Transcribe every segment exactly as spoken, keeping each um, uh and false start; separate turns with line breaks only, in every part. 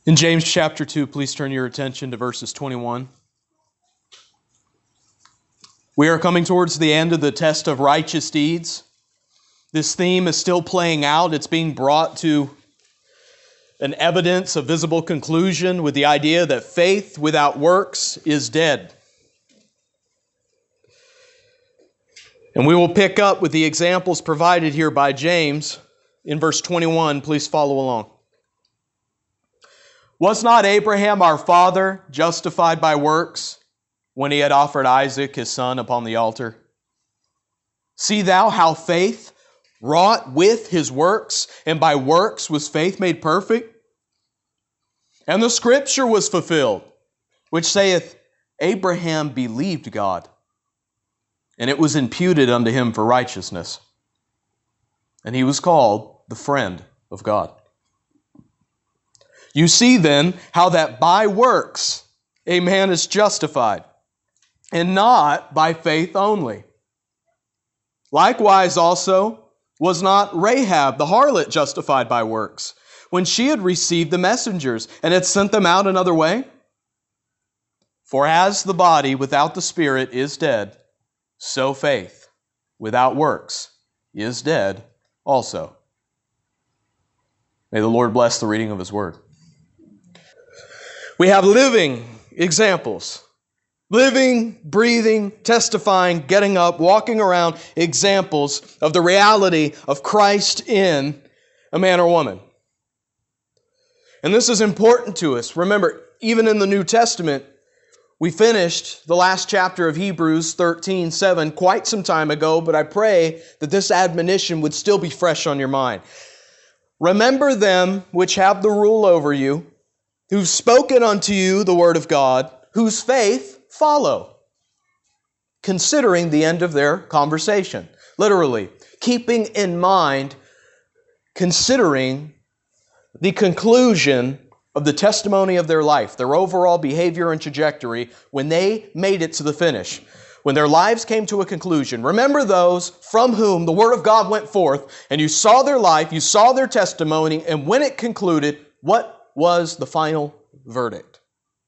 In James chapter two, please turn your attention to verses twenty-one. We are coming towards the end of the test of righteous deeds. This theme is still playing out. It's being brought to an evidence, a visible conclusion with the idea that faith without works is dead. And we will pick up with the examples provided here by James in verse twenty-one. Please follow along. Was not Abraham our father justified by works when he had offered Isaac his son upon the altar? See thou how faith wrought with his works, and by works was faith made perfect? And the scripture was fulfilled, which saith, Abraham believed God, and it was imputed unto him for righteousness. And he was called the friend of God. You see then how that by works a man is justified, and not by faith only. Likewise also was not Rahab the harlot justified by works, when she had received the messengers and had sent them out another way? For as the body without the spirit is dead, so faith without works is dead also. May the Lord bless the reading of His word. We have living examples. Living, breathing, testifying, getting up, walking around examples of the reality of Christ in a man or woman. And this is important to us. Remember, even in the New Testament, we finished the last chapter of Hebrews thirteen seven quite some time ago, but I pray that this admonition would still be fresh on your mind. Remember them which have the rule over you, who've spoken unto you the word of God, whose faith follow, considering the end of their conversation. Literally, keeping in mind, considering the conclusion of the testimony of their life, their overall behavior and trajectory when they made it to the finish, when their lives came to a conclusion. Remember those from whom the word of God went forth, and you saw their life, you saw their testimony, and when it concluded, what was the final verdict?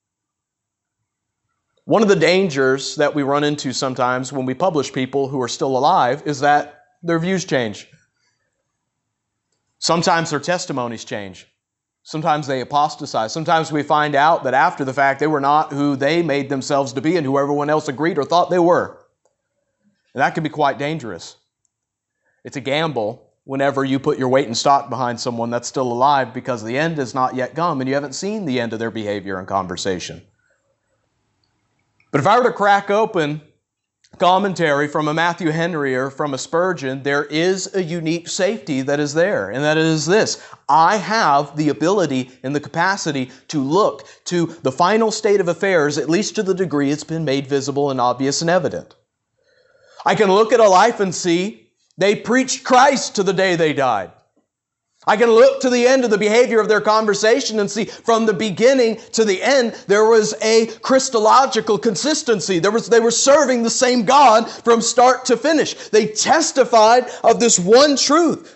One of the dangers that we run into sometimes when we publish people who are still alive is that their views change. Sometimes their testimonies change. Sometimes they apostatize. Sometimes we find out that after the fact they were not who they made themselves to be and who everyone else agreed or thought they were. And that can be quite dangerous. It's a gamble whenever you put your weight and stock behind someone that's still alive, because the end has not yet come and you haven't seen the end of their behavior and conversation. But if I were to crack open commentary from a Matthew Henry or from a Spurgeon, there is a unique safety that is there, and that is this: I have the ability and the capacity to look to the final state of affairs, at least to the degree it's been made visible and obvious and evident. I can look at a life and see they preached Christ to the day they died. I can look to the end of the behavior of their conversation and see from the beginning to the end, there was a Christological consistency. There was, they were serving the same God from start to finish. They testified of this one truth.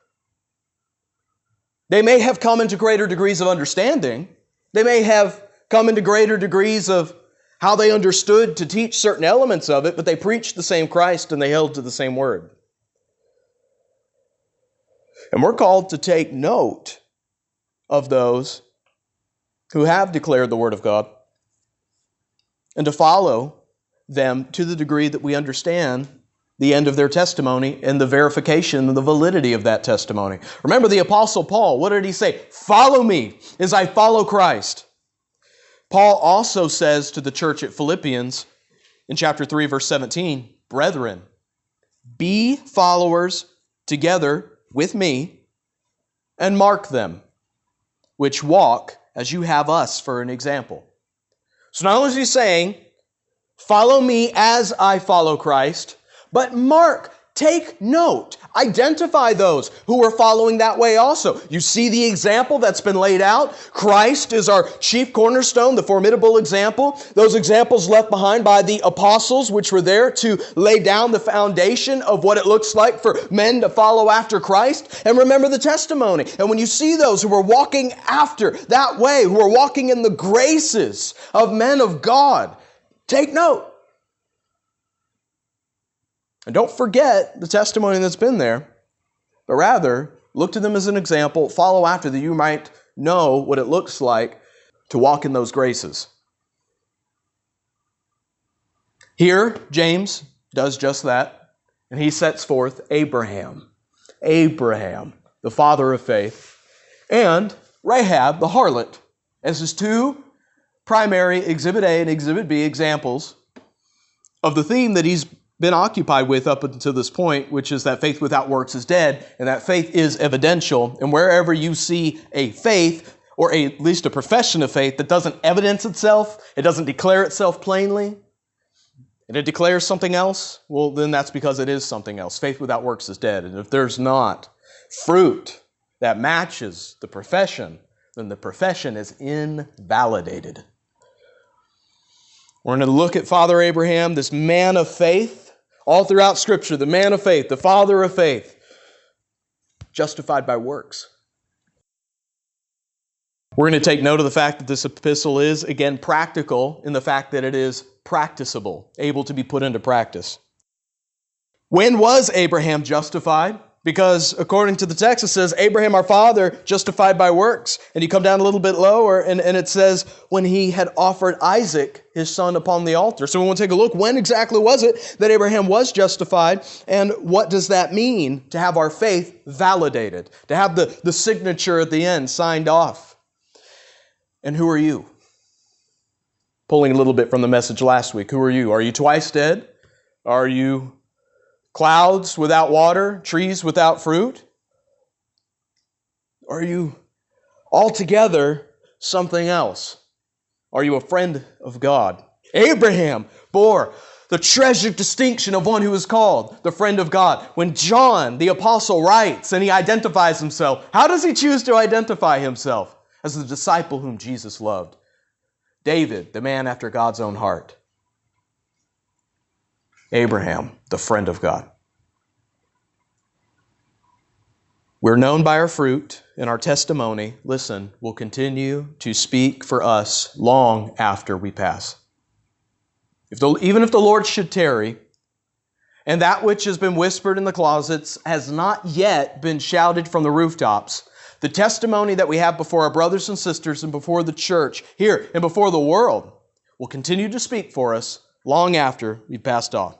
They may have come into greater degrees of understanding. They may have come into greater degrees of how they understood to teach certain elements of it, but they preached the same Christ and they held to the same word. And we're called to take note of those who have declared the word of God and to follow them to the degree that we understand the end of their testimony and the verification and the validity of that testimony. Remember the Apostle Paul, what did he say? Follow me as I follow Christ. Paul also says to the church at Philippians in chapter three, verse seventeen, brethren, be followers together with me, and mark them, which walk as you have us for an example. So not only is he saying, follow me as I follow Christ, but mark take note. Identify those who are following that way also. You see the example that's been laid out. Christ is our chief cornerstone, the formidable example. Those examples left behind by the apostles, which were there to lay down the foundation of what it looks like for men to follow after Christ. And remember the testimony. And when you see those who are walking after that way, who are walking in the graces of men of God, take note. And don't forget the testimony that's been there, but rather look to them as an example, follow after that you might know what it looks like to walk in those graces. Here, James does just that, and he sets forth Abraham, Abraham, the father of faith, and Rahab, the harlot, as his two primary Exhibit A and Exhibit B examples of the theme that he's been occupied with up until this point, which is that faith without works is dead, and that faith is evidential. And wherever you see a faith, or a, at least a profession of faith, that doesn't evidence itself, it doesn't declare itself plainly, and it declares something else, well, then that's because it is something else. Faith without works is dead. And if there's not fruit that matches the profession, then the profession is invalidated. We're going to look at Father Abraham, this man of faith, all throughout Scripture, the man of faith, the father of faith, justified by works. We're going to take note of the fact that this epistle is, again, practical in the fact that it is practicable, able to be put into practice. When was Abraham justified? Because according to the text, it says, Abraham our father justified by works. And you come down a little bit lower, and, and it says, when he had offered Isaac, his son, upon the altar. So we want to take a look. When exactly was it that Abraham was justified? And what does that mean to have our faith validated? To have the, the signature at the end signed off? And who are you? Pulling a little bit from the message last week. Who are you? Are you twice dead? Are you clouds without water, trees without fruit? Are you altogether something else? Are you a friend of God? Abraham bore the treasured distinction of one who is called the friend of God. When John, the apostle, writes and he identifies himself, how does he choose to identify himself? As the disciple whom Jesus loved. David, the man after God's own heart. Abraham, the friend of God. We're known by our fruit, and our testimony, listen, will continue to speak for us long after we pass. If the, even if the Lord should tarry, and that which has been whispered in the closets has not yet been shouted from the rooftops, the testimony that we have before our brothers and sisters and before the church here and before the world will continue to speak for us long after we've passed on.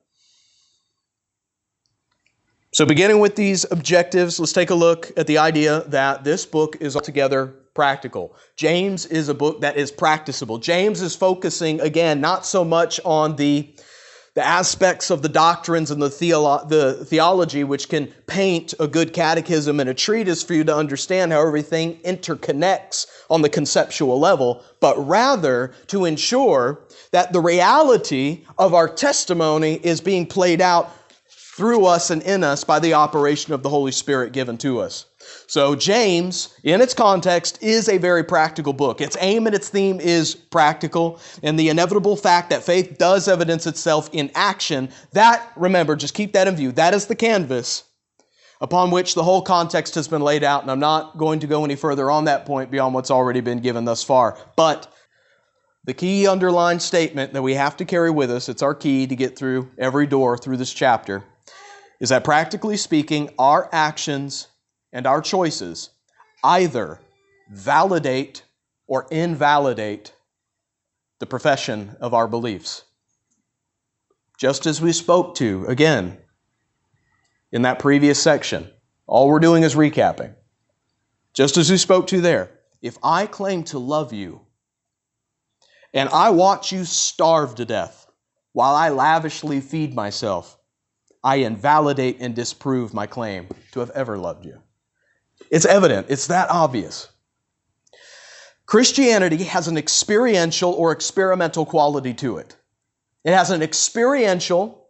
So beginning with these objectives, let's take a look at the idea that this book is altogether practical. James is a book that is practicable. James is focusing, again, not so much on the, the aspects of the doctrines and the, theolo- the theology which can paint a good catechism and a treatise for you to understand how everything interconnects on the conceptual level, but rather to ensure that the reality of our testimony is being played out through us and in us by the operation of the Holy Spirit given to us. So James, in its context, is a very practical book. Its aim and its theme is practical, and the inevitable fact that faith does evidence itself in action, that, remember, just keep that in view. That is the canvas upon which the whole context has been laid out, and I'm not going to go any further on that point beyond what's already been given thus far. But the key underlined statement that we have to carry with us, it's our key to get through every door through this chapter, is that practically speaking, our actions and our choices either validate or invalidate the profession of our beliefs. Just as we spoke to, again, in that previous section, all we're doing is recapping. Just as we spoke to there, if I claim to love you and I watch you starve to death while I lavishly feed myself, I invalidate and disprove my claim to have ever loved you. It's evident. It's that obvious. Christianity has an experiential or experimental quality to it. It has an experiential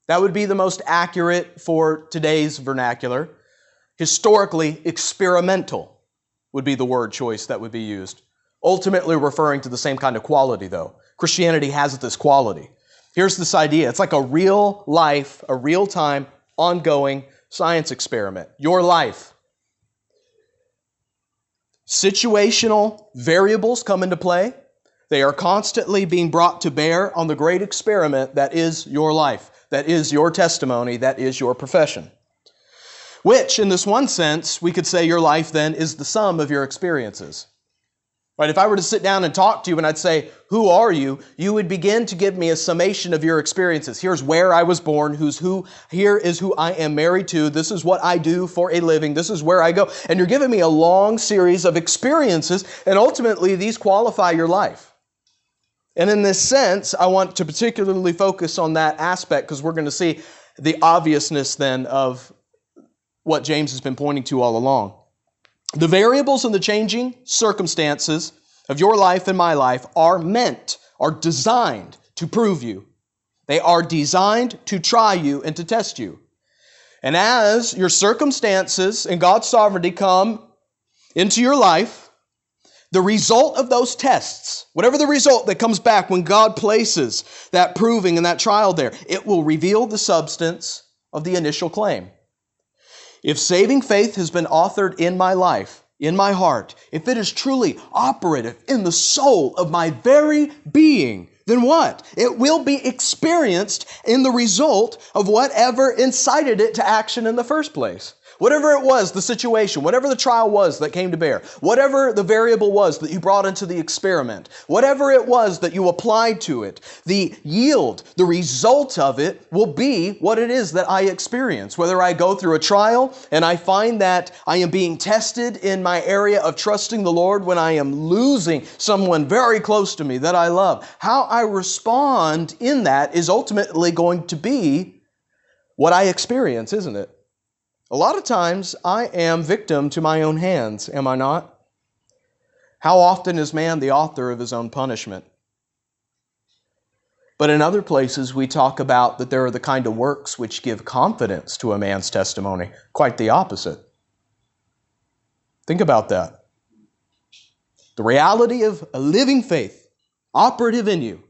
That would be the most accurate for today's vernacular. Historically, experimental would be the word choice that would be used. Ultimately referring to the same kind of quality, though. Christianity has this quality. Here's this idea. It's like a real life, a real-time, ongoing science experiment. Your life. Situational variables come into play. They are constantly being brought to bear on the great experiment that is your life, that is your testimony, that is your profession. Which, in this one sense, we could say your life then is the sum of your experiences. Right? If I were to sit down and talk to you and I'd say, who are you? You would begin to give me a summation of your experiences. Here's where I was born, who's who, here is who I am married to, this is what I do for a living, this is where I go. And you're giving me a long series of experiences, and ultimately these qualify your life. And in this sense, I want to particularly focus on that aspect because we're going to see the obviousness then of what James has been pointing to all along. The variables and the changing circumstances of your life and my life are meant, are designed to prove you. They are designed to try you and to test you. And as your circumstances and God's sovereignty come into your life, the result of those tests, whatever the result that comes back when God places that proving and that trial there, it will reveal the substance of the initial claim. If saving faith has been authored in my life, in my heart, if it is truly operative in the soul of my very being, then what? It will be experienced in the result of whatever incited it to action in the first place. Whatever it was, the situation, whatever the trial was that came to bear, whatever the variable was that you brought into the experiment, whatever it was that you applied to it, the yield, the result of it will be what it is that I experience. Whether I go through a trial and I find that I am being tested in my area of trusting the Lord when I am losing someone very close to me that I love, how I respond in that is ultimately going to be what I experience, isn't it? A lot of times, I am victim to my own hands, am I not? How often is man the author of his own punishment? But in other places, we talk about that there are the kind of works which give confidence to a man's testimony. Quite the opposite. Think about that. The reality of a living faith, operative in you,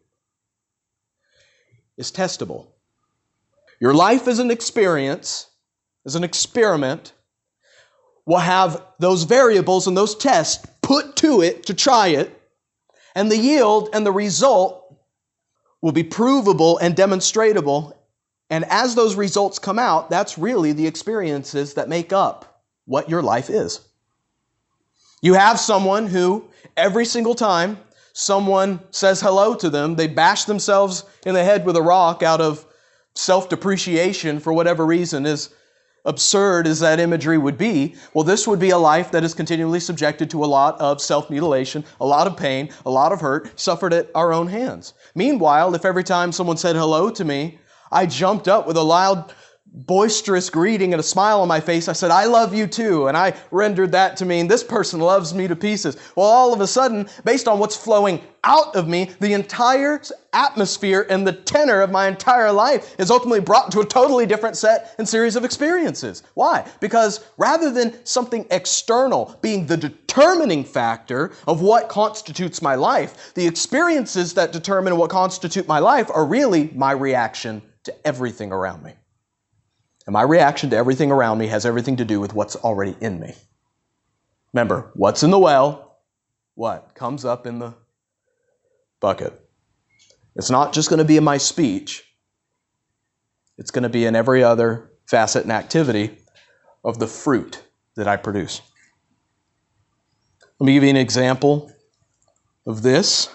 is testable. Your life is an experience, as an experiment, will have those variables and those tests put to it to try it, and the yield and the result will be provable and demonstratable. And as those results come out, that's really the experiences that make up what your life is. You have someone who, every single time someone says hello to them, they bash themselves in the head with a rock out of self-depreciation for whatever reason, is absurd as that imagery would be. Well, this would be a life that is continually subjected to a lot of self-mutilation, a lot of pain, a lot of hurt, suffered at our own hands. Meanwhile, if every time someone said hello to me, I jumped up with a loud, boisterous greeting and a smile on my face, I said, I love you too, and I rendered that to mean this person loves me to pieces. Well, all of a sudden, based on what's flowing out of me, the entire atmosphere and the tenor of my entire life is ultimately brought to a totally different set and series of experiences. Why? Because rather than something external being the determining factor of what constitutes my life, the experiences that determine what constitute my life are really my reaction to everything around me. And my reaction to everything around me has everything to do with what's already in me. Remember, what's in the well, what comes up in the bucket. It's not just going to be in my speech. It's going to be in every other facet and activity of the fruit that I produce. Let me give you an example of this.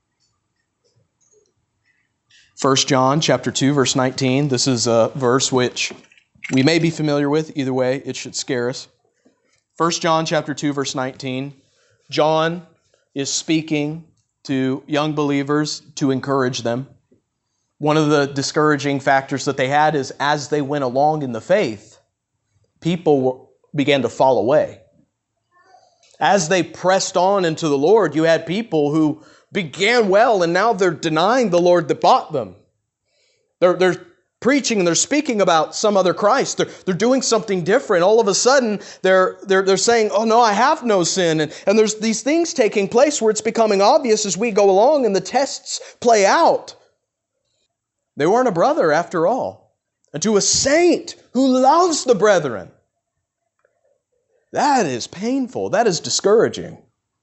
First John chapter two, verse nineteen. This is a verse which we may be familiar with. Either way, it should scare us. First John chapter two, verse nineteen. John is speaking to young believers to encourage them. One of the discouraging factors that they had is as they went along in the faith, people began to fall away. As they pressed on into the Lord, you had people who began well and now they're denying the Lord that bought them. They're, they're preaching and they're speaking about some other Christ. They're, they're doing something different. All of a sudden, they're, they're, they're saying, oh no, I have no sin. And, and there's these things taking place where it's becoming obvious as we go along and the tests play out. They weren't a brother after all. And to a saint who loves the brethren, that is painful. That is discouraging.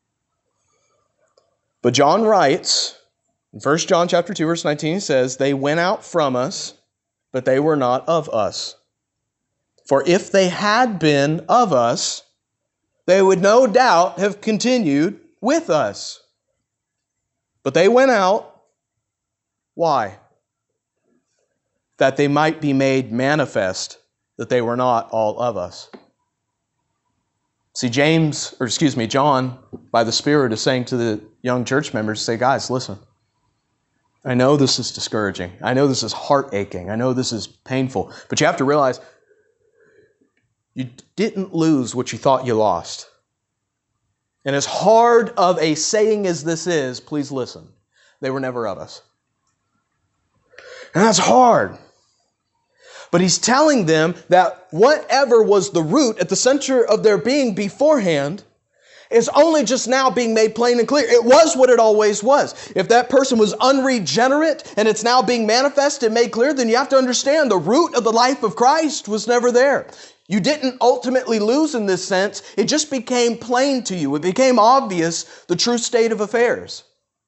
But John writes, in First John chapter two, verse nineteen, he says, they went out from us, but they were not of us. For if they had been of us, they would no doubt have continued with us. But they went out. Why? That they might be made manifest that they were not all of us. See, James, or excuse me, John, by the Spirit, is saying to the young church members, say, guys, listen. I know this is discouraging. I know this is heart-aching. I know this is painful. But you have to realize you didn't lose what you thought you lost. And as hard of a saying as this is, please listen. They were never of us. And that's hard. But he's telling them that whatever was the root at the center of their being beforehand is only just now being made plain and clear. It was what it always was. If that person was unregenerate and it's now being manifested and made clear, then you have to understand the root of the life of Christ was never there. You didn't ultimately lose in this sense. It just became plain to you. It became obvious the true state of affairs.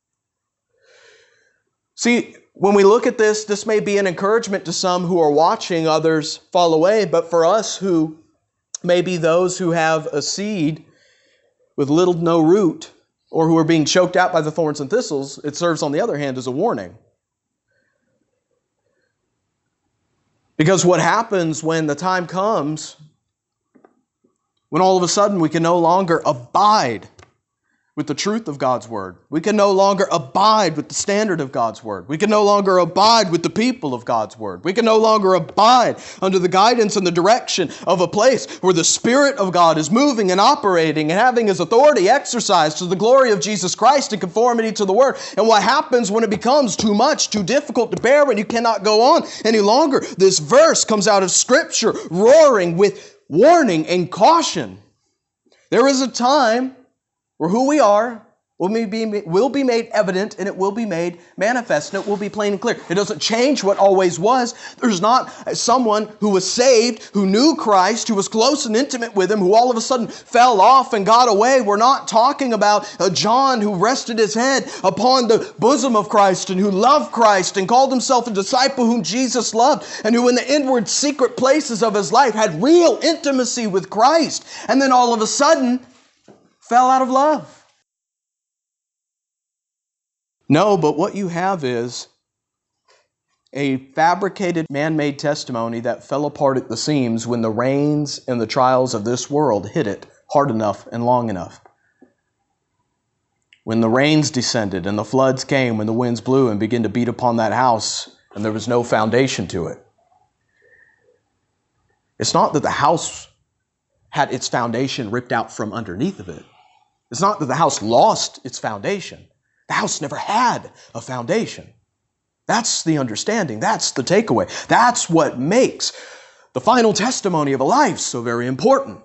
See, when we look at this, this may be an encouragement to some who are watching others fall away, but for us who may be those who have a seed with little to no root, or who are being choked out by the thorns and thistles, it serves, on the other hand, as a warning. Because what happens when the time comes, when all of a sudden we can no longer abide with the truth of God's Word. We can no longer abide with the standard of God's Word. We can no longer abide with the people of God's Word. We can no longer abide under the guidance and the direction of a place where the Spirit of God is moving and operating and having His authority exercised to the glory of Jesus Christ in conformity to the Word. And what happens when it becomes too much, too difficult to bear, and you cannot go on any longer? This verse comes out of Scripture roaring with warning and caution. There is a time where who we are will be, will be made evident and it will be made manifest and it will be plain and clear. It doesn't change what always was. There's not someone who was saved, who knew Christ, who was close and intimate with Him, who all of a sudden fell off and got away. We're not talking about a John who rested his head upon the bosom of Christ and who loved Christ and called himself a disciple whom Jesus loved and who in the inward secret places of his life had real intimacy with Christ and then all of a sudden fell out of love. No, but what you have is a fabricated, man-made testimony that fell apart at the seams when the rains and the trials of this world hit it hard enough and long enough. When the rains descended and the floods came, when the winds blew and began to beat upon that house and there was no foundation to it. It's not that the house had its foundation ripped out from underneath of it. It's not that the house lost its foundation. The house never had a foundation. That's the understanding. That's the takeaway. That's what makes the final testimony of a life so very important.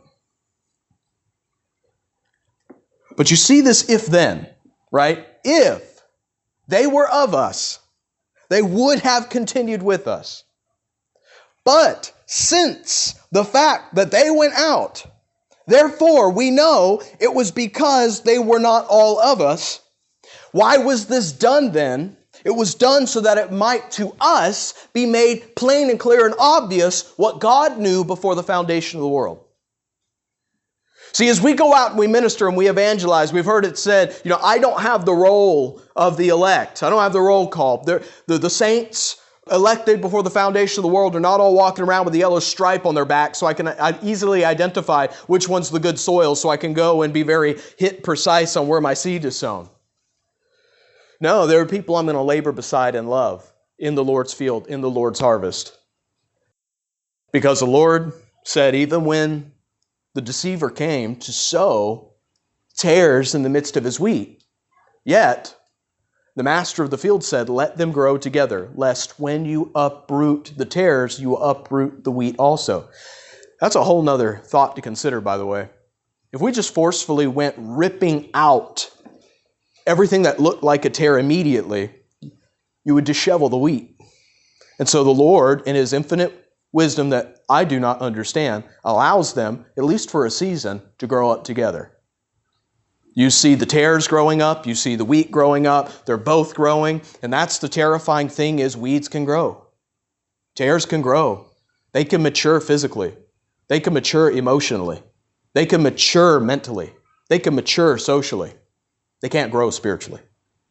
But you see this if then, right? If they were of us, they would have continued with us. But since the fact that they went out, therefore, we know it was because they were not all of us. Why was this done then? It was done so that it might to us be made plain and clear and obvious what God knew before the foundation of the world. See, as we go out and we minister and we evangelize, we've heard it said, you know, I don't have the role of the elect. I don't have the roll call. The, the, the saints elected before the foundation of the world are not all walking around with a yellow stripe on their back so I can easily identify which one's the good soil so I can go and be very hit precise on where my seed is sown. No, there are people I'm going to labor beside and love in the Lord's field, in the Lord's harvest. Because the Lord said even when the deceiver came to sow tares in the midst of his wheat, yet The master of the field said, let them grow together, lest when you uproot the tares, you uproot the wheat also. That's a whole nother thought to consider, by the way. If we just forcefully went ripping out everything that looked like a tare immediately, you would dishevel the wheat. And so the Lord, in His infinite wisdom that I do not understand, allows them, at least for a season, to grow up together. You see the tares growing up, you see the wheat growing up, they're both growing, and that's the terrifying thing is weeds can grow. Tares can grow. They can mature physically. They can mature emotionally. They can mature mentally. They can mature socially. They can't grow spiritually.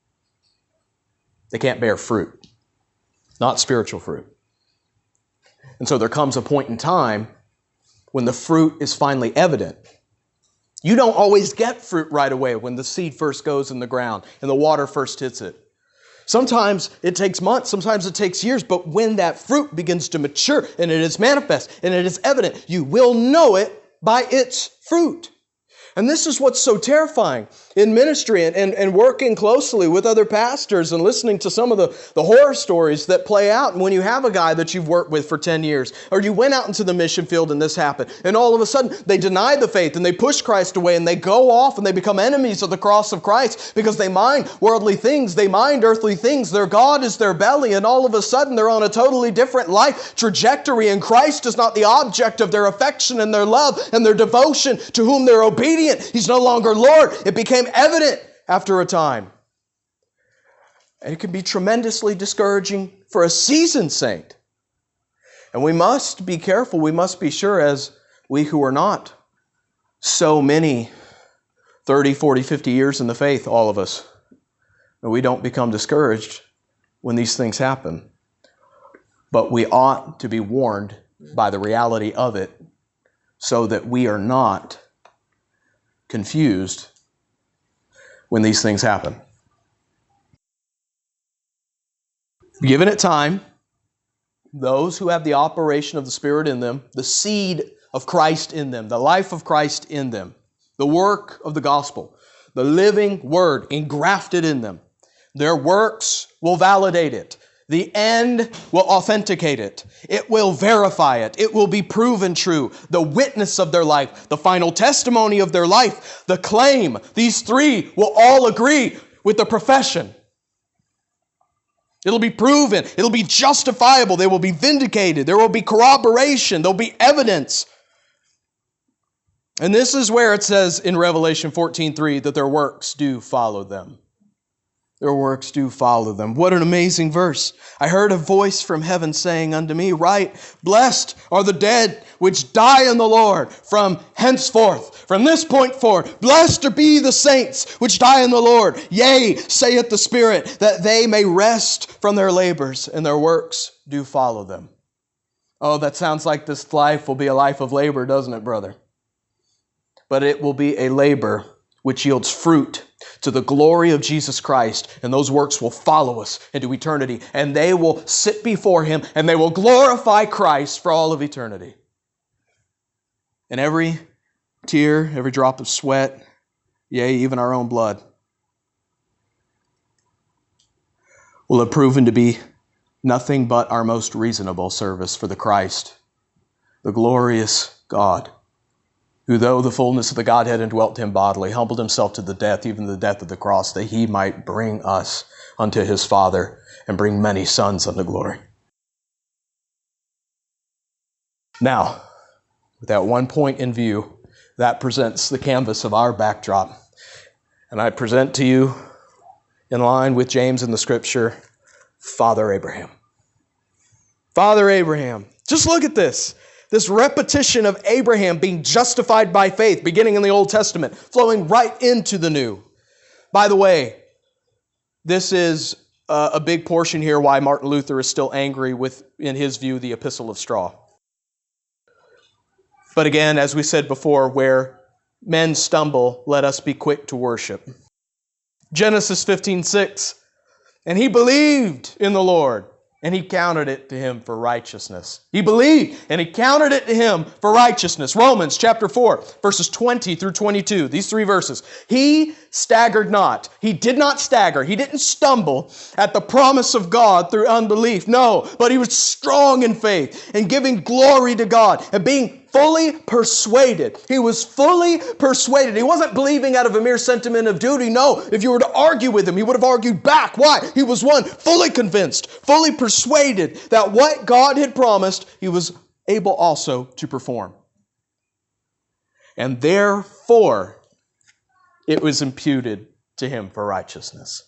They can't bear fruit. Not spiritual fruit. And so there comes a point in time when the fruit is finally evident. You don't always get fruit right away when the seed first goes in the ground and the water first hits it. Sometimes it takes months, sometimes it takes years, but when that fruit begins to mature and it is manifest and it is evident, you will know it by its fruit. And this is what's so terrifying in ministry and, and, and working closely with other pastors and listening to some of the, the horror stories that play out. And when you have a guy that you've worked with for ten years, or you went out into the mission field and this happened, and all of a sudden they deny the faith and they push Christ away and they go off and they become enemies of the cross of Christ because they mind worldly things, they mind earthly things, their God is their belly, and all of a sudden they're on a totally different life trajectory, and Christ is not the object of their affection and their love and their devotion, to whom they're obedient. He's no longer Lord. It became evident after a time. And it can be tremendously discouraging for a seasoned saint. And we must be careful. We must be sure, as we who are not so many thirty, forty, fifty years in the faith, all of us, that we don't become discouraged when these things happen. But we ought to be warned by the reality of it so that we are not confused when these things happen. Given it time, those who have the operation of the Spirit in them, the seed of Christ in them, the life of Christ in them, the work of the gospel, the living word engrafted in them, their works will validate it. The end will authenticate it. It will verify it. It will be proven true. The witness of their life, the final testimony of their life, the claim, these three will all agree with the profession. It'll be proven. It'll be justifiable. They will be vindicated. There will be corroboration. There'll be evidence. And this is where it says in Revelation fourteen three that their works do follow them. Their works do follow them. What an amazing verse. I heard a voice from heaven saying unto me, write, blessed are the dead which die in the Lord from henceforth, from this point forward. Blessed be the saints which die in the Lord. Yea, saith the Spirit, that they may rest from their labors, and their works do follow them. Oh, that sounds like this life will be a life of labor, doesn't it, brother? But it will be a labor which yields fruit to the glory of Jesus Christ, and those works will follow us into eternity, and they will sit before Him, and they will glorify Christ for all of eternity. And every tear, every drop of sweat, yea, even our own blood, will have proven to be nothing but our most reasonable service for the Christ, the glorious God, who, though the fullness of the Godhead indwelt Him bodily, humbled Himself to the death, even the death of the cross, that He might bring us unto His Father and bring many sons unto glory. Now, with that one point in view, that presents the canvas of our backdrop. And I present to you, in line with James in the Scripture, Father Abraham. Father Abraham. Just look at this. This repetition of Abraham being justified by faith, beginning in the Old Testament, flowing right into the New. By the way, this is a big portion here why Martin Luther is still angry with, in his view, the Epistle of Straw. But again, as we said before, where men stumble, let us be quick to worship. Genesis fifteen six, and he believed in the Lord, and he counted it to him for righteousness. He believed, and he counted it to him for righteousness. Romans chapter four, verses twenty through twenty-two, these three verses. He staggered not. He did not stagger. He didn't stumble at the promise of God through unbelief. No, but he was strong in faith and giving glory to God and being fully persuaded. He was fully persuaded. He wasn't believing out of a mere sentiment of duty. No, if you were to argue with him, he would have argued back. Why? He was one, fully convinced, fully persuaded that what God had promised, he was able also to perform. And therefore, it was imputed to him for righteousness.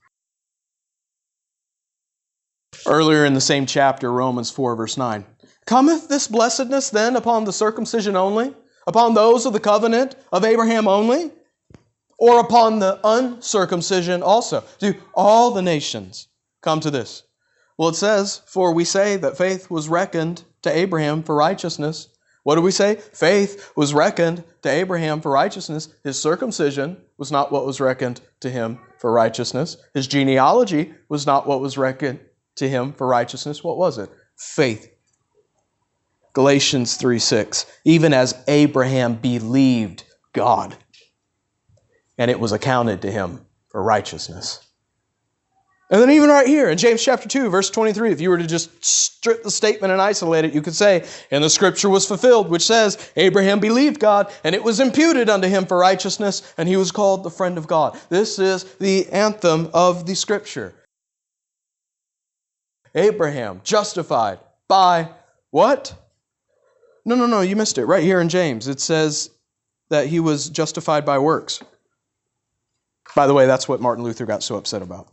Earlier in the same chapter, Romans four, verse nine. Cometh this blessedness then upon the circumcision only? Upon those of the covenant of Abraham only? Or upon the uncircumcision also? Do all the nations come to this? Well, it says, for we say that faith was reckoned to Abraham for righteousness. What do we say? Faith was reckoned to Abraham for righteousness. His circumcision was not what was reckoned to him for righteousness. His genealogy was not what was reckoned to him for righteousness. What was it? Faith. Galatians three six, even as Abraham believed God, and it was accounted to him for righteousness. And then even right here in James chapter two, verse twenty-three, if you were to just strip the statement and isolate it, you could say, and the scripture was fulfilled, which says, Abraham believed God, and it was imputed unto him for righteousness, and he was called the friend of God. This is the anthem of the scripture. Abraham justified by what? No, no, no, you missed it. Right here in James, it says that he was justified by works. By the way, that's what Martin Luther got so upset about.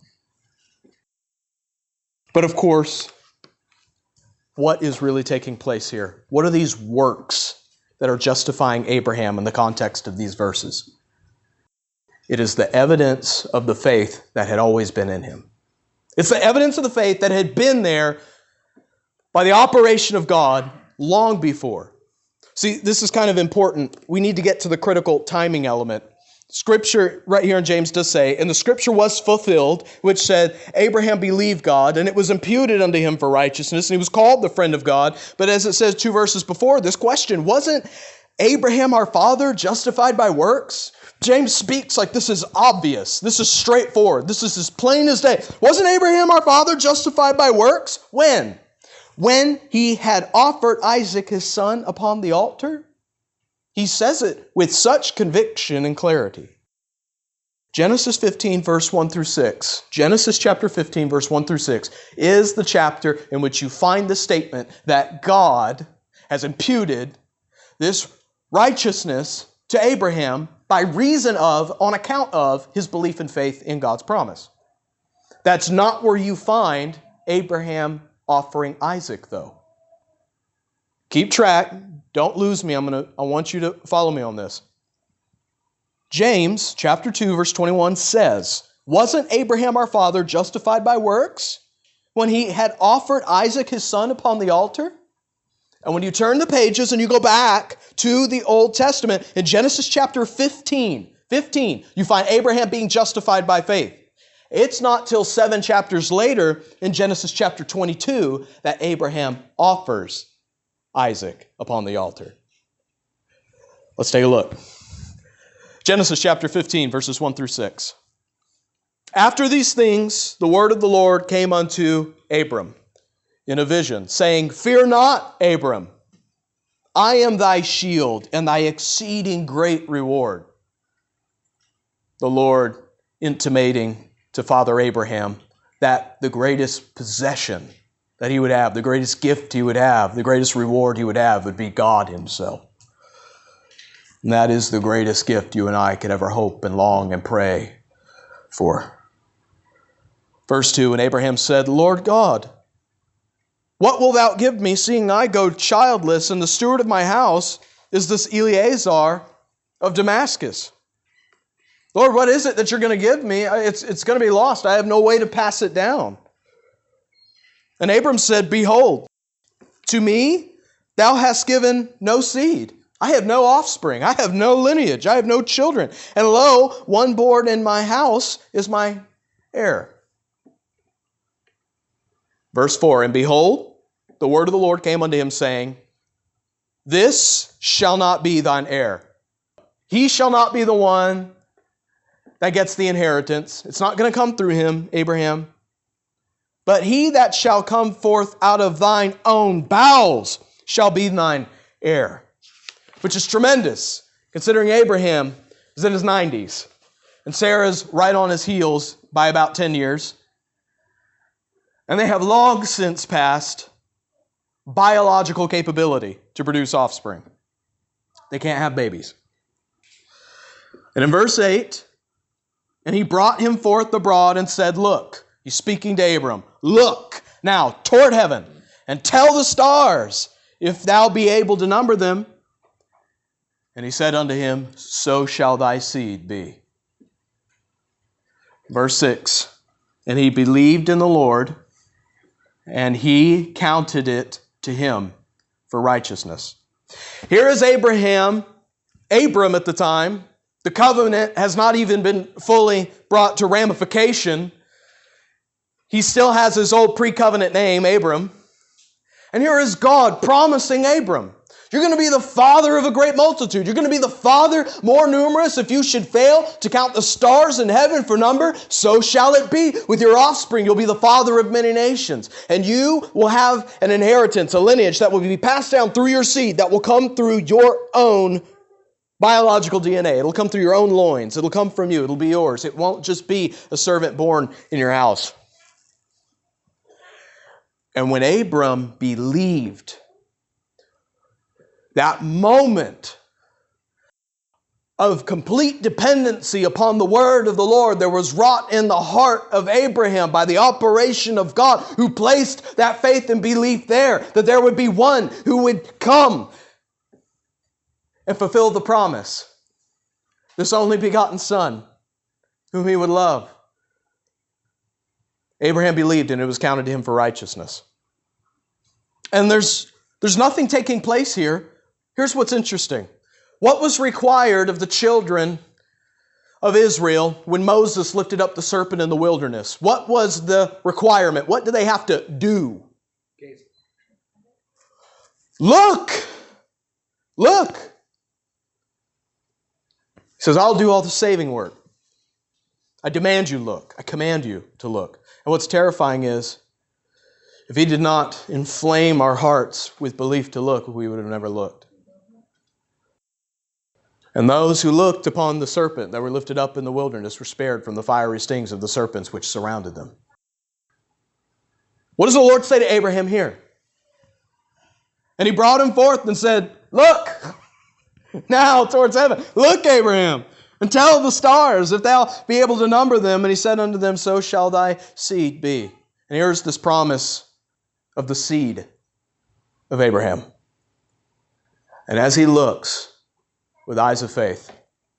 But of course, what is really taking place here? What are these works that are justifying Abraham in the context of these verses? It is the evidence of the faith that had always been in him. It's the evidence of the faith that had been there by the operation of God long before. See, this is kind of important. We need to get to the critical timing element. Scripture right here in James does say, and the scripture was fulfilled, which said, Abraham believed God, and it was imputed unto him for righteousness, and he was called the friend of God. But as it says two verses before, this question, wasn't Abraham our father justified by works? James speaks like this is obvious. This is straightforward. This is as plain as day. Wasn't Abraham our father justified by works? When? When he had offered Isaac his son upon the altar? He says it with such conviction and clarity. Genesis fifteen, verse one through six. Genesis chapter fifteen, verse one through six is the chapter in which you find the statement that God has imputed this righteousness to Abraham by reason of, on account of, his belief and faith in God's promise. That's not where you find Abraham offering Isaac, though. Keep track. Don't lose me. I'm gonna, I want you to follow me on this. James chapter two, verse twenty-one says, wasn't Abraham our father justified by works when he had offered Isaac his son upon the altar? And when you turn the pages and you go back to the Old Testament, in Genesis chapter fifteen, fifteen, you find Abraham being justified by faith. It's not till seven chapters later in Genesis chapter twenty-two that Abraham offers Isaac upon the altar. Let's take a look. Genesis chapter fifteen, verses one through six. After these things, the word of the Lord came unto Abram in a vision, saying, fear not, Abram, I am thy shield and thy exceeding great reward. The Lord intimating to Father Abraham that the greatest possession that he would have, the greatest gift he would have, the greatest reward he would have would be God himself. And that is the greatest gift you and I could ever hope and long and pray for. Verse two, and Abraham said, Lord God, what wilt thou give me, seeing I go childless, and the steward of my house is this Eleazar of Damascus? Lord, what is it that you're going to give me? It's, it's going to be lost. I have no way to pass it down. And Abram said, behold, to me thou hast given no seed. I have no offspring. I have no lineage. I have no children. And lo, one born in my house is my heir. Verse four, and behold, the word of the Lord came unto him, saying, this shall not be thine heir. He shall not be the one that gets the inheritance. It's not going to come through him, Abraham. But he that shall come forth out of thine own bowels shall be thine heir. Which is tremendous, considering Abraham is in his nineties. And Sarah's right on his heels by about ten years. And they have long since passed biological capability to produce offspring. They can't have babies. And in verse eight, and he brought him forth abroad and said, look, he's speaking to Abram, look now toward heaven and tell the stars if thou be able to number them. And he said unto him, so shall thy seed be. Verse six, and he believed in the Lord, and he counted it to him for righteousness. Here is Abraham, Abram at the time. The covenant has not even been fully brought to ramification. He still has his old pre-covenant name, Abram. And here is God promising Abram, you're going to be the father of a great multitude. You're going to be the father more numerous. If you should fail to count the stars in heaven for number, so shall it be. With your offspring, you'll be the father of many nations. And you will have an inheritance, a lineage that will be passed down through your seed, that will come through your own biological D N A. It'll come through your own loins. It'll come from you. It'll be yours. It won't just be a servant born in your house. And when Abram believed, that moment of complete dependency upon the word of the Lord, there was wrought in the heart of Abraham by the operation of God, who placed that faith and belief there, that there would be one who would come and fulfill the promise. This only begotten Son, whom he would love. Abraham believed, and it was counted to him for righteousness. And there's, there's nothing taking place here. Here's what's interesting. What was required of the children of Israel when Moses lifted up the serpent in the wilderness? What was the requirement? What did they have to do? Look! Look! He says, I'll do all the saving work. I demand you look. I command you to look. And what's terrifying is, if he did not inflame our hearts with belief to look, we would have never looked. And those who looked upon the serpent that were lifted up in the wilderness were spared from the fiery stings of the serpents which surrounded them. What does the Lord say to Abraham here? And he brought him forth and said, look now towards heaven. Look, Abraham, and tell the stars if thou be able to number them. And he said unto them, so shall thy seed be. And here's this promise of the seed of Abraham. And as he looks with eyes of faith,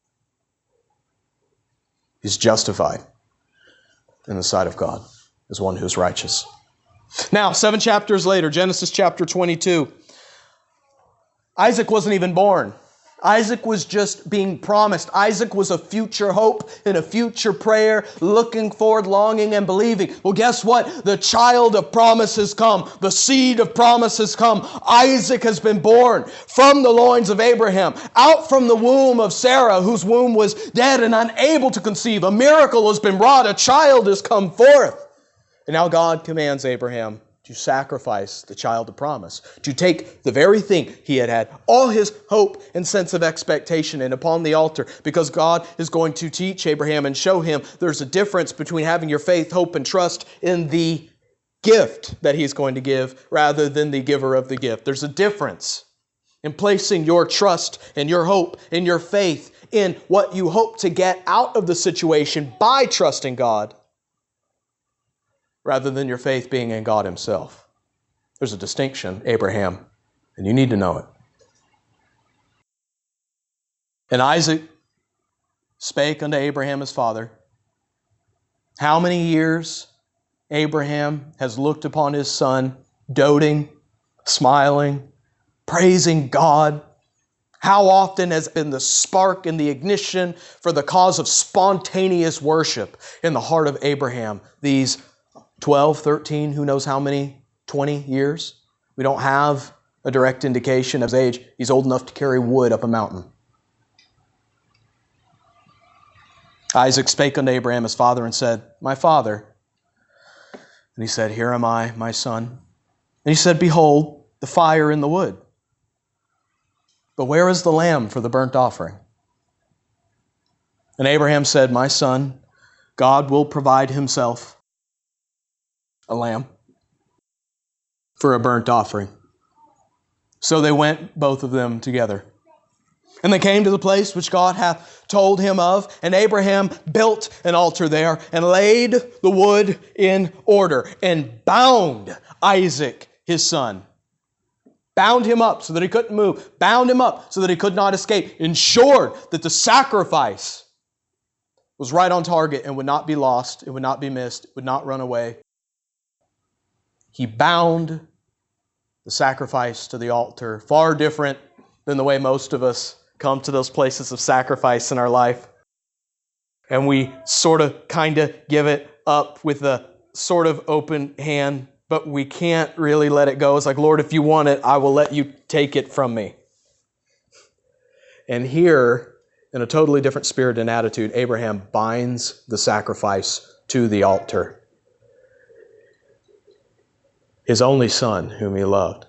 he's justified in the sight of God as one who is righteous. Now, seven chapters later, Genesis chapter twenty-two, Isaac wasn't even born. Isaac was just being promised. Isaac was a future hope and a future prayer, looking forward, longing, and believing. Well, guess what? The child of promise has come. The seed of promise has come. Isaac has been born from the loins of Abraham, out from the womb of Sarah, whose womb was dead and unable to conceive. A miracle has been wrought. A child has come forth. And now God commands Abraham to sacrifice the child of promise, to take the very thing he had had, all his hope and sense of expectation, and upon the altar, because God is going to teach Abraham and show him there's a difference between having your faith, hope, and trust in the gift that he's going to give rather than the giver of the gift. There's a difference in placing your trust and your hope and your faith in what you hope to get out of the situation by trusting God, rather than your faith being in God himself. There's a distinction, Abraham, and you need to know it. And Isaac spake unto Abraham his father. How many years Abraham has looked upon his son, doting, smiling, praising God. How often has been the spark and the ignition for the cause of spontaneous worship in the heart of Abraham these twelve, thirteen, who knows how many twenty years. We don't have a direct indication of his age. He's old enough to carry wood up a mountain. Isaac spake unto Abraham his father and said, My father. And he said, Here am I, my son. And he said, Behold, the fire and the wood. But where is the lamb for the burnt offering? And Abraham said, My son, God will provide himself a lamb for a burnt offering. So they went, both of them together. And they came to the place which God hath told him of, and Abraham built an altar there, and laid the wood in order, and bound Isaac his son. Bound him up so that he couldn't move. Bound him up so that he could not escape. Ensured that the sacrifice was right on target and would not be lost, it would not be missed, it would not run away. He bound the sacrifice to the altar. Far different than the way most of us come to those places of sacrifice in our life. And we sort of kind of give it up with a sort of open hand, but we can't really let it go. It's like, Lord, if you want it, I will let you take it from me. And here, in a totally different spirit and attitude, Abraham binds the sacrifice to the altar. His only son, whom he loved.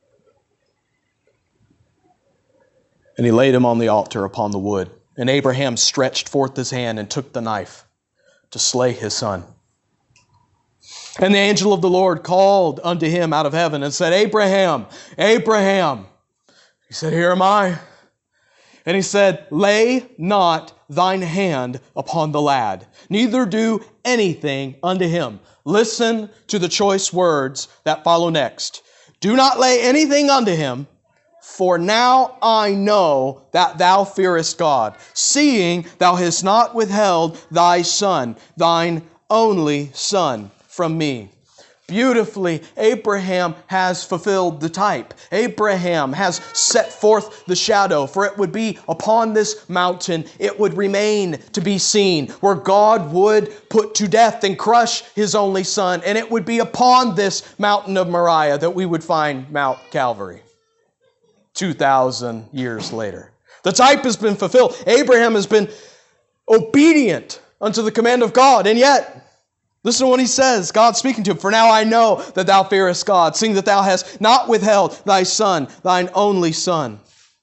And he laid him on the altar upon the wood. And Abraham stretched forth his hand and took the knife to slay his son. And the angel of the Lord called unto him out of heaven and said, Abraham, Abraham. He said, Here am I. And he said, Lay not thine hand upon the lad, neither do anything unto him. Listen to the choice words that follow next. Do not lay anything unto him, for now I know that thou fearest God, seeing thou hast not withheld thy son, thine only son, from me. Beautifully, Abraham has fulfilled the type. Abraham has set forth the shadow, for it would be upon this mountain, it would remain to be seen, where God would put to death and crush his only son. And it would be upon this mountain of Moriah that we would find Mount Calvary. two thousand years later. The type has been fulfilled. Abraham has been obedient unto the command of God. And yet, listen to what he says. God speaking to him. For now I know that thou fearest God, seeing that thou hast not withheld thy son, thine only son.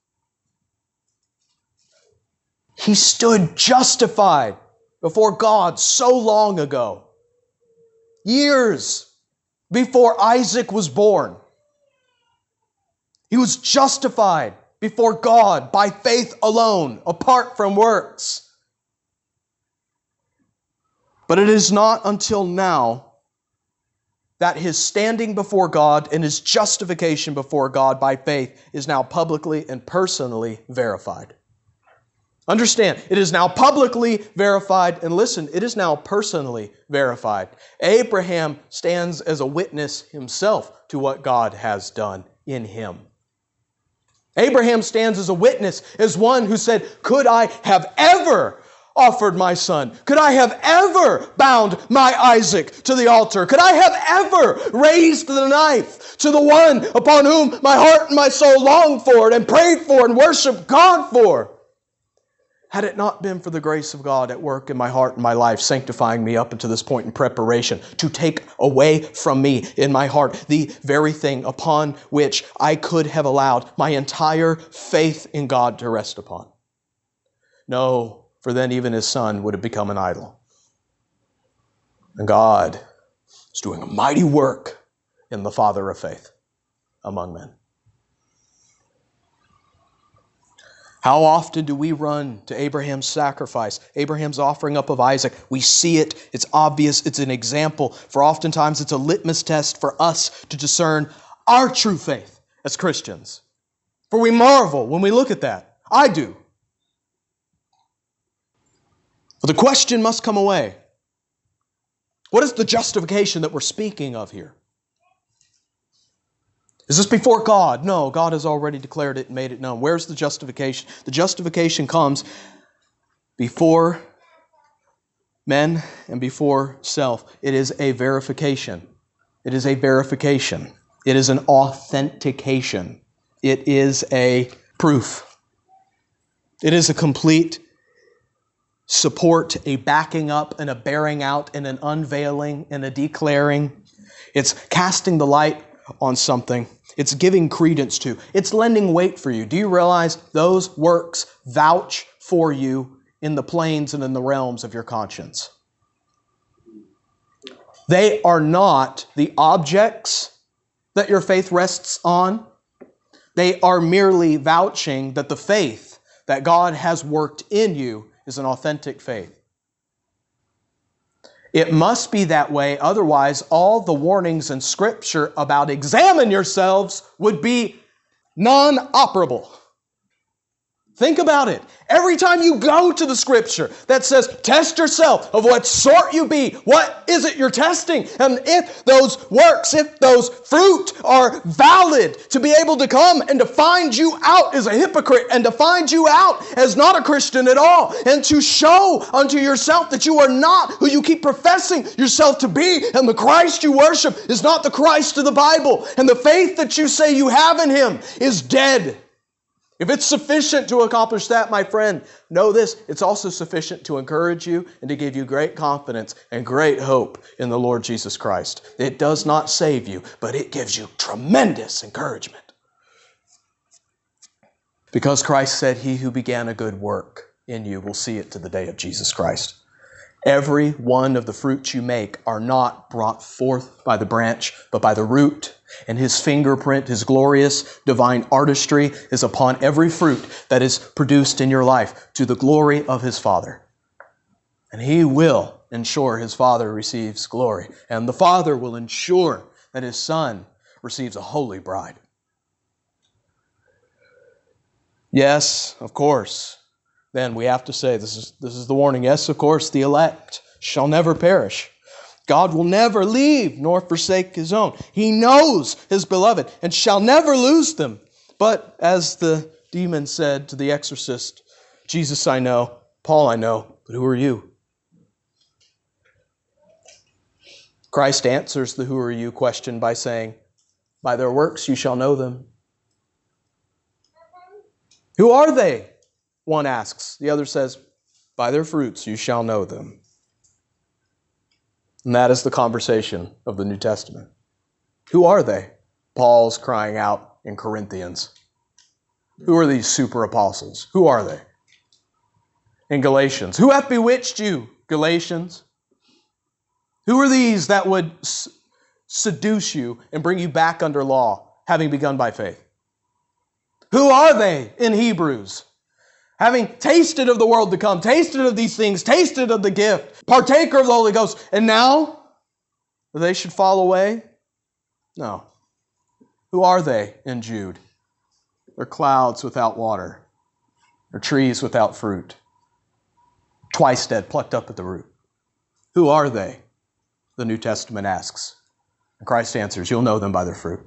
He stood justified before God so long ago. Years before Isaac was born. He was justified before God by faith alone, apart from works. But it is not until now that his standing before God and his justification before God by faith is now publicly and personally verified. Understand, it is now publicly verified, and listen, it is now personally verified. Abraham stands as a witness himself to what God has done in him. Abraham stands as a witness, as one who said, could I have ever offered my son? Could I have ever bound my Isaac to the altar? Could I have ever raised the knife to the one upon whom my heart and my soul longed for and prayed for and worshiped God for? Had it not been for the grace of God at work in my heart and my life, sanctifying me up until this point in preparation to take away from me in my heart the very thing upon which I could have allowed my entire faith in God to rest upon. No, for then even his son would have become an idol. And God is doing a mighty work in the Father of faith among men. How often do we run to Abraham's sacrifice, Abraham's offering up of Isaac? We see it, it's obvious, it's an example. For oftentimes it's a litmus test for us to discern our true faith as Christians. For we marvel when we look at that. I do. But the question must come away. What is the justification that we're speaking of here? Is this before God? No, God has already declared it and made it known. Where's the justification? The justification comes before men and before self. It is a verification It is a verification. It is an authentication. It is a proof. It is a complete support, a backing up and a bearing out and an unveiling and a declaring. It's casting the light on something. It's giving credence to. It's lending weight for you. Do you realize those works vouch for you in the planes and in the realms of your conscience? They are not the objects that your faith rests on. They are merely vouching that the faith that God has worked in you is an authentic faith. It must be that way, otherwise all the warnings in Scripture about examine yourselves would be non-operable. Think about it. Every time you go to the Scripture that says, test yourself of what sort you be, what is it you're testing? And if those works, if those fruit are valid to be able to come and to find you out as a hypocrite and to find you out as not a Christian at all and to show unto yourself that you are not who you keep professing yourself to be and the Christ you worship is not the Christ of the Bible and the faith that you say you have in Him is dead. If it's sufficient to accomplish that, my friend, know this, it's also sufficient to encourage you and to give you great confidence and great hope in the Lord Jesus Christ. It does not save you, but it gives you tremendous encouragement. Because Christ said, he who began a good work in you will see it to the day of Jesus Christ. Every one of the fruits you make are not brought forth by the branch, but by the root. And His fingerprint, His glorious divine artistry is upon every fruit that is produced in your life to the glory of His Father. And He will ensure His Father receives glory. And the Father will ensure that His Son receives a holy bride. Yes, of course. Then we have to say, this is, this is the warning. Yes, of course, the elect shall never perish. God will never leave nor forsake His own. He knows His beloved and shall never lose them. But as the demon said to the exorcist, Jesus I know, Paul I know, but who are you? Christ answers the who are you question by saying, by their works you shall know them. Who are they? One asks. The other says, by their fruits you shall know them. And that is the conversation of the New Testament. Who are they? Paul's crying out in Corinthians. Who are these super apostles? Who are they? In Galatians. Who hath bewitched you, Galatians? Who are these that would s- seduce you and bring you back under law, having begun by faith? Who are they in Hebrews? Having tasted of the world to come, tasted of these things, tasted of the gift, partaker of the Holy Ghost, and now they should fall away? No. Who are they in Jude? They're clouds without water. They're trees without fruit. Twice dead, plucked up at the root. Who are they? The New Testament asks. And Christ answers, you'll know them by their fruit.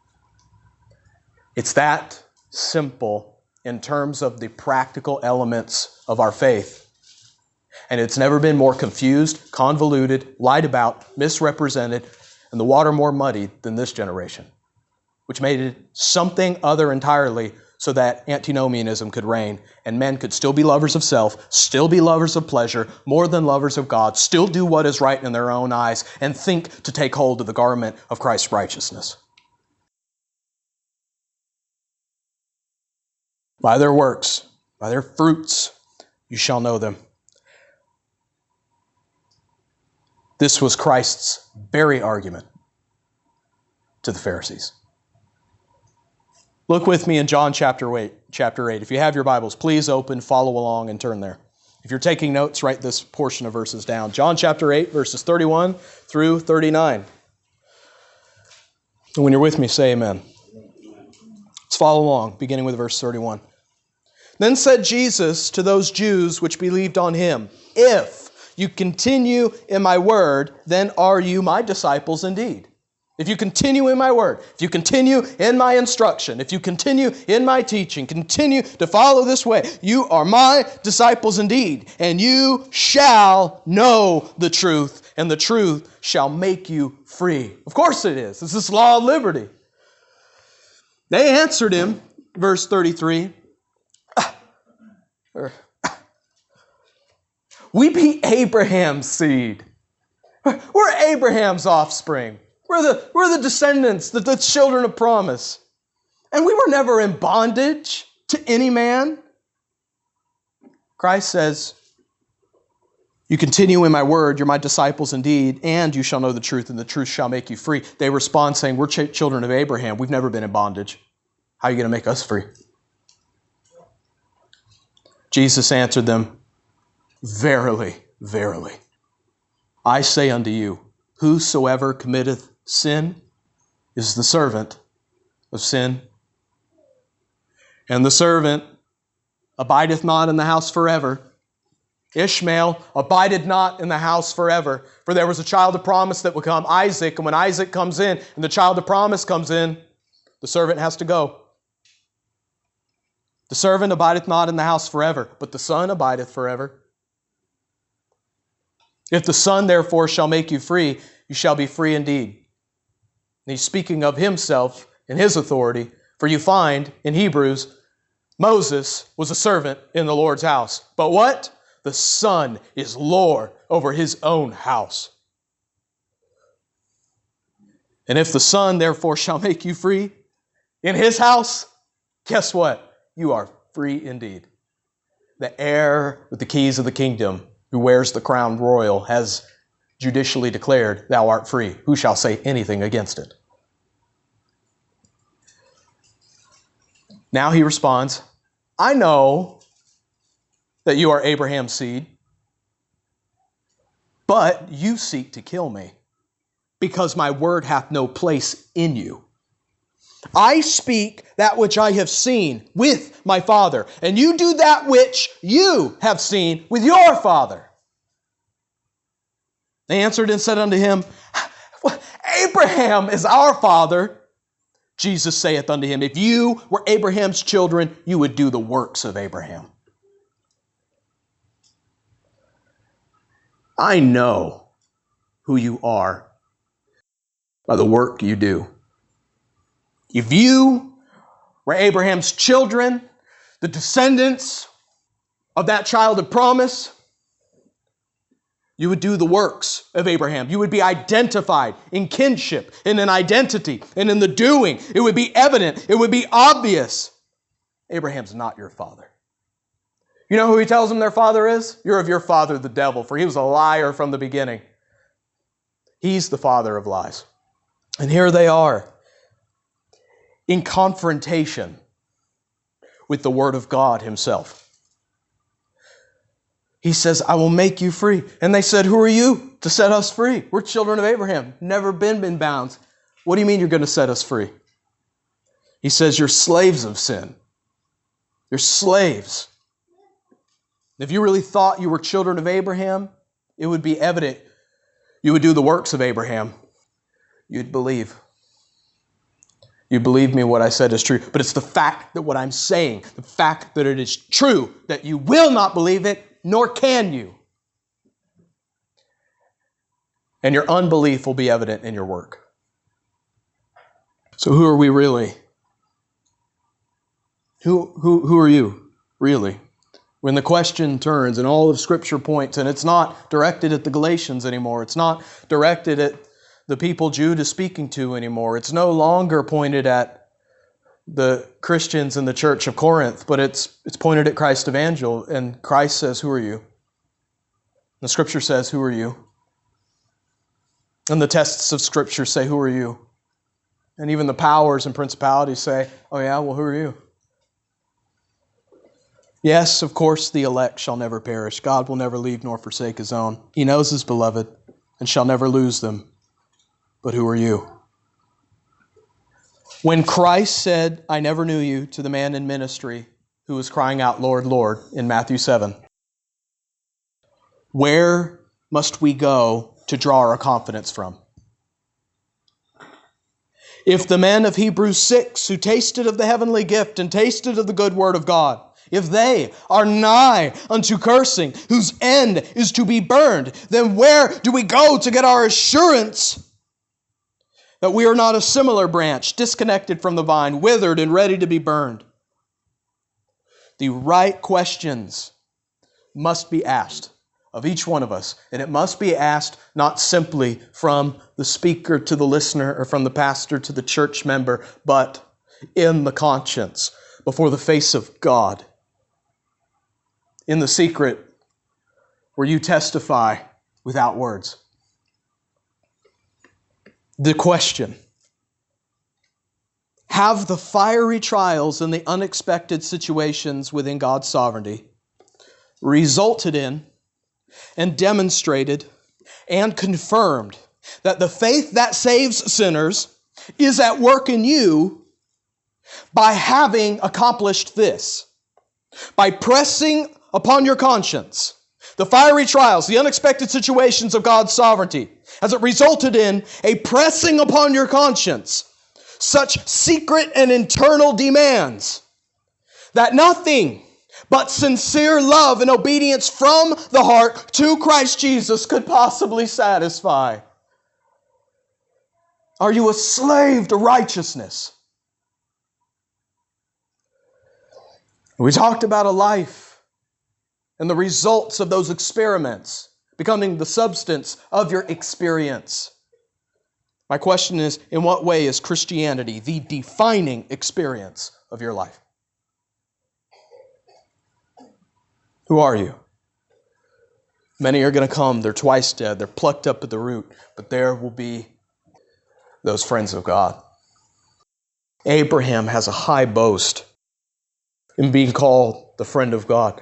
It's that simple in terms of the practical elements of our faith. And it's never been more confused, convoluted, lied about, misrepresented, and the water more muddied than this generation, which made it something other entirely so that antinomianism could reign and men could still be lovers of self, still be lovers of pleasure, more than lovers of God, still do what is right in their own eyes, and think to take hold of the garment of Christ's righteousness. By their works, by their fruits, you shall know them. This was Christ's very argument to the Pharisees. Look with me in John chapter eight. Chapter eight. If you have your Bibles, please open, follow along, and turn there. If you're taking notes, write this portion of verses down. John chapter eight, verses thirty-one through thirty-nine. And when you're with me, say amen. Let's follow along, beginning with verse thirty-one. Then said Jesus to those Jews which believed on Him, if you continue in my word, then are you my disciples indeed. If you continue in my word, if you continue in my instruction, if you continue in my teaching, continue to follow this way, you are my disciples indeed, and you shall know the truth, and the truth shall make you free. Of course it is. It's this law of liberty. They answered him, verse thirty-three, we be Abraham's seed. We're Abraham's offspring. We're the, we're the descendants, the, the children of promise. And we were never in bondage to any man. Christ says, you continue in my word, you're my disciples indeed, and you shall know the truth, and the truth shall make you free. They respond saying, we're ch- children of Abraham. We've never been in bondage. How are you going to make us free? Jesus answered them, verily, verily, I say unto you, whosoever committeth sin is the servant of sin. And the servant abideth not in the house forever. Ishmael abided not in the house forever. For there was a child of promise that would come, Isaac. And when Isaac comes in and the child of promise comes in, the servant has to go. The servant abideth not in the house forever, but the Son abideth forever. If the Son therefore shall make you free, you shall be free indeed. And he's speaking of himself and his authority. For you find in Hebrews, Moses was a servant in the Lord's house. But what? The Son is Lord over his own house. And if the Son therefore shall make you free in his house, guess what? You are free indeed. The heir with the keys of the kingdom, who wears the crown royal, has judicially declared, thou art free. Who shall say anything against it? Now he responds, I know that you are Abraham's seed, but you seek to kill me, because my word hath no place in you. I speak that which I have seen with my Father, and you do that which you have seen with your father. They answered and said unto him, Abraham is our father. Jesus saith unto him, if you were Abraham's children, you would do the works of Abraham. I know who you are by the work you do. If you were Abraham's children, the descendants of that child of promise, you would do the works of Abraham. You would be identified in kinship, in an identity, and in the doing. It would be evident. It would be obvious. Abraham's not your father. You know who he tells them their father is? You're of your father, the devil, for he was a liar from the beginning. He's the father of lies. And here they are, in confrontation with the Word of God himself. He says, I will make you free. And they said, who are you to set us free? We're children of Abraham, never been in bounds. What do you mean you're going to set us free? He says, you're slaves of sin. You're slaves. If you really thought you were children of Abraham, it would be evident you would do the works of Abraham. You'd believe. You believe me, what I said is true. But it's the fact that what I'm saying, the fact that it is true, that you will not believe it, nor can you. And your unbelief will be evident in your work. So who are we really? Who, who, who are you, really? When the question turns and all of Scripture points, and it's not directed at the Galatians anymore. It's not directed at the people Jude is speaking to anymore. It's no longer pointed at the Christians in the church of Corinth, but it's it's pointed at Christ Evangel. And Christ says, who are you? The Scripture says, who are you? And the tests of Scripture say, who are you? And even the powers and principalities say, oh yeah, well, who are you? Yes, of course, the elect shall never perish. God will never leave nor forsake his own. He knows his beloved and shall never lose them. But who are you? When Christ said, I never knew you, to the man in ministry who was crying out, Lord, Lord, in Matthew seven, where must we go to draw our confidence from? If the men of Hebrews six, who tasted of the heavenly gift and tasted of the good word of God, if they are nigh unto cursing, whose end is to be burned, then where do we go to get our assurance that we are not a similar branch, disconnected from the vine, withered and ready to be burned? The right questions must be asked of each one of us. And it must be asked not simply from the speaker to the listener or from the pastor to the church member, but in the conscience, before the face of God. In the secret where you testify without words. The question: have the fiery trials and the unexpected situations within God's sovereignty resulted in and demonstrated and confirmed that the faith that saves sinners is at work in you by having accomplished this? By pressing upon your conscience the fiery trials, the unexpected situations of God's sovereignty, has it resulted in a pressing upon your conscience such secret and internal demands that nothing but sincere love and obedience from the heart to Christ Jesus could possibly satisfy? Are you a slave to righteousness? We talked about a life and the results of those experiments becoming the substance of your experience. My question is, in what way is Christianity the defining experience of your life? Who are you? Many are going to come, they're twice dead, they're plucked up at the root, but there will be those friends of God. Abraham has a high boast in being called the friend of God.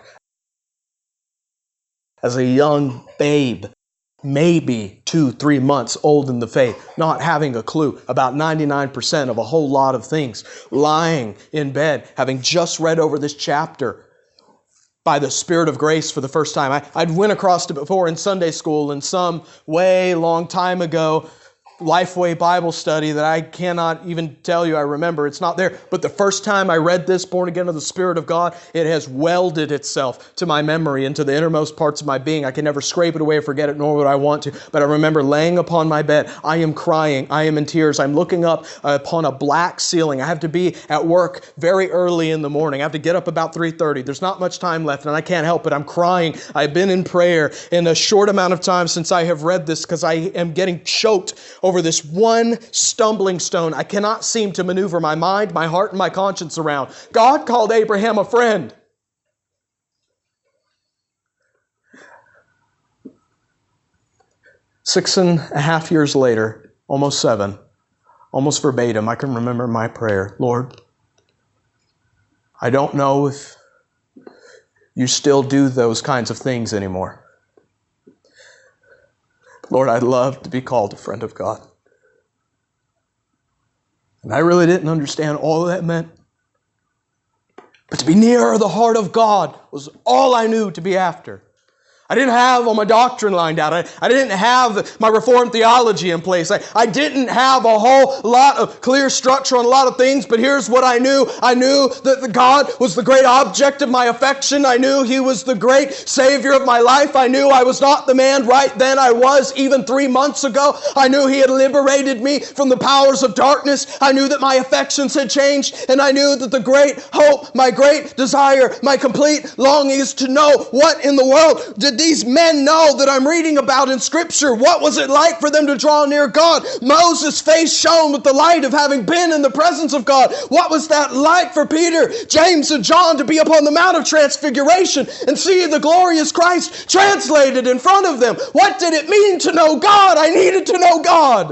As a young babe, maybe two, three months old in the faith, not having a clue about ninety-nine percent of a whole lot of things, lying in bed, having just read over this chapter by the Spirit of grace for the first time. I, I'd went across it before in Sunday school in some way long time ago, Lifeway Bible study that I cannot even tell you I remember. It's not there. But the first time I read this, born again of the Spirit of God, it has welded itself to my memory and to the innermost parts of my being. I can never scrape it away or forget it, nor would I want to. But I remember laying upon my bed. I am crying. I am in tears. I'm looking up upon a black ceiling. I have to be at work very early in the morning. I have to get up about three thirty. There's not much time left, and I can't help it. I'm crying. I've been in prayer in a short amount of time since I have read this because I am getting choked over this one stumbling stone I cannot seem to maneuver my mind, my heart, and my conscience around. God called Abraham a friend. Six and a half years later, almost seven, almost verbatim, I can remember my prayer. Lord, I don't know if you still do those kinds of things anymore. Lord, I'd love to be called a friend of God. And I really didn't understand all that meant. But to be nearer the heart of God was all I knew to be after. I didn't have all my doctrine lined out. I, I didn't have my Reformed theology in place. I, I didn't have a whole lot of clear structure on a lot of things, but here's what I knew. I knew that the God was the great object of my affection. I knew He was the great Savior of my life. I knew I was not the man right then I was even three months ago. I knew He had liberated me from the powers of darkness. I knew that my affections had changed, and I knew that the great hope, my great desire, my complete longing is to know what in the world did these men know that I'm reading about in Scripture. What was it like for them to draw near God? Moses' face shone with the light of having been in the presence of God. What was that like for Peter, James, and John to be upon the Mount of Transfiguration and see the glorious Christ translated in front of them? What did it mean to know God? I needed to know God.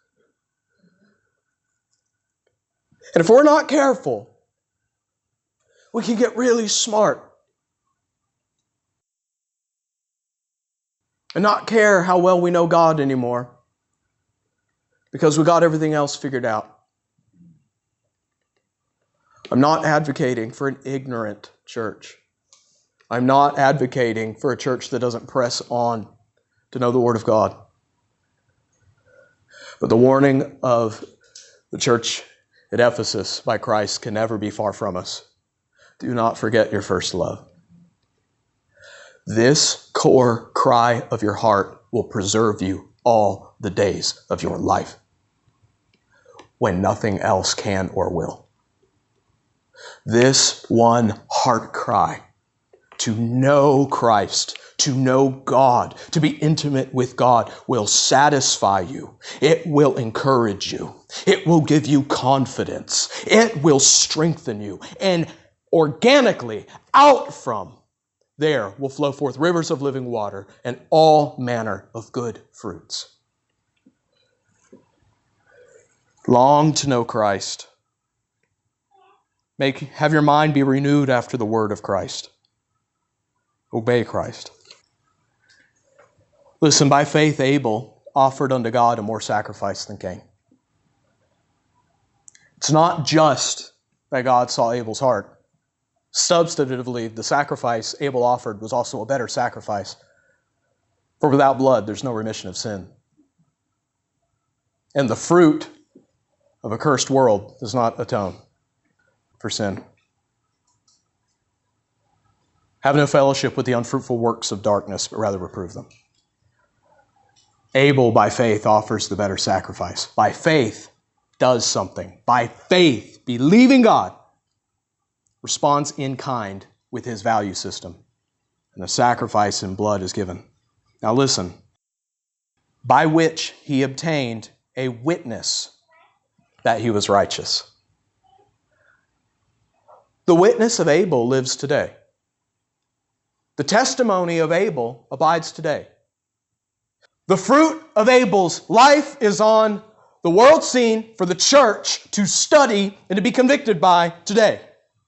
And if we're not careful, we can get really smart and not care how well we know God anymore because we got everything else figured out. I'm not advocating for an ignorant church. I'm not advocating for a church that doesn't press on to know the Word of God. But the warning of The church at Ephesus by Christ can never be far from us. Do not forget your first love. This core cry of your heart will preserve you all the days of your life when nothing else can or will. This one heart cry to know Christ, to know God, to be intimate with God will satisfy you. It will encourage you. It will give you confidence. It will strengthen you. And organically, out from there will flow forth rivers of living water and all manner of good fruits. Long to know Christ. Make, have your mind be renewed after the word of Christ. Obey Christ. Listen, by faith Abel offered unto God a more sacrifice than Cain. It's not just that God saw Abel's heart. Substantively, the sacrifice Abel offered was also a better sacrifice. For without blood, there's no remission of sin. And the fruit of a cursed world does not atone for sin. Have no fellowship with the unfruitful works of darkness, but rather reprove them. Abel, by faith, offers the better sacrifice. By faith, does something. By faith, believing God, responds in kind with his value system. And the sacrifice in blood is given. Now listen. By which he obtained a witness that he was righteous. The witness of Abel lives today. The testimony of Abel abides today. The fruit of Abel's life is on the world scene for the church to study and to be convicted by today.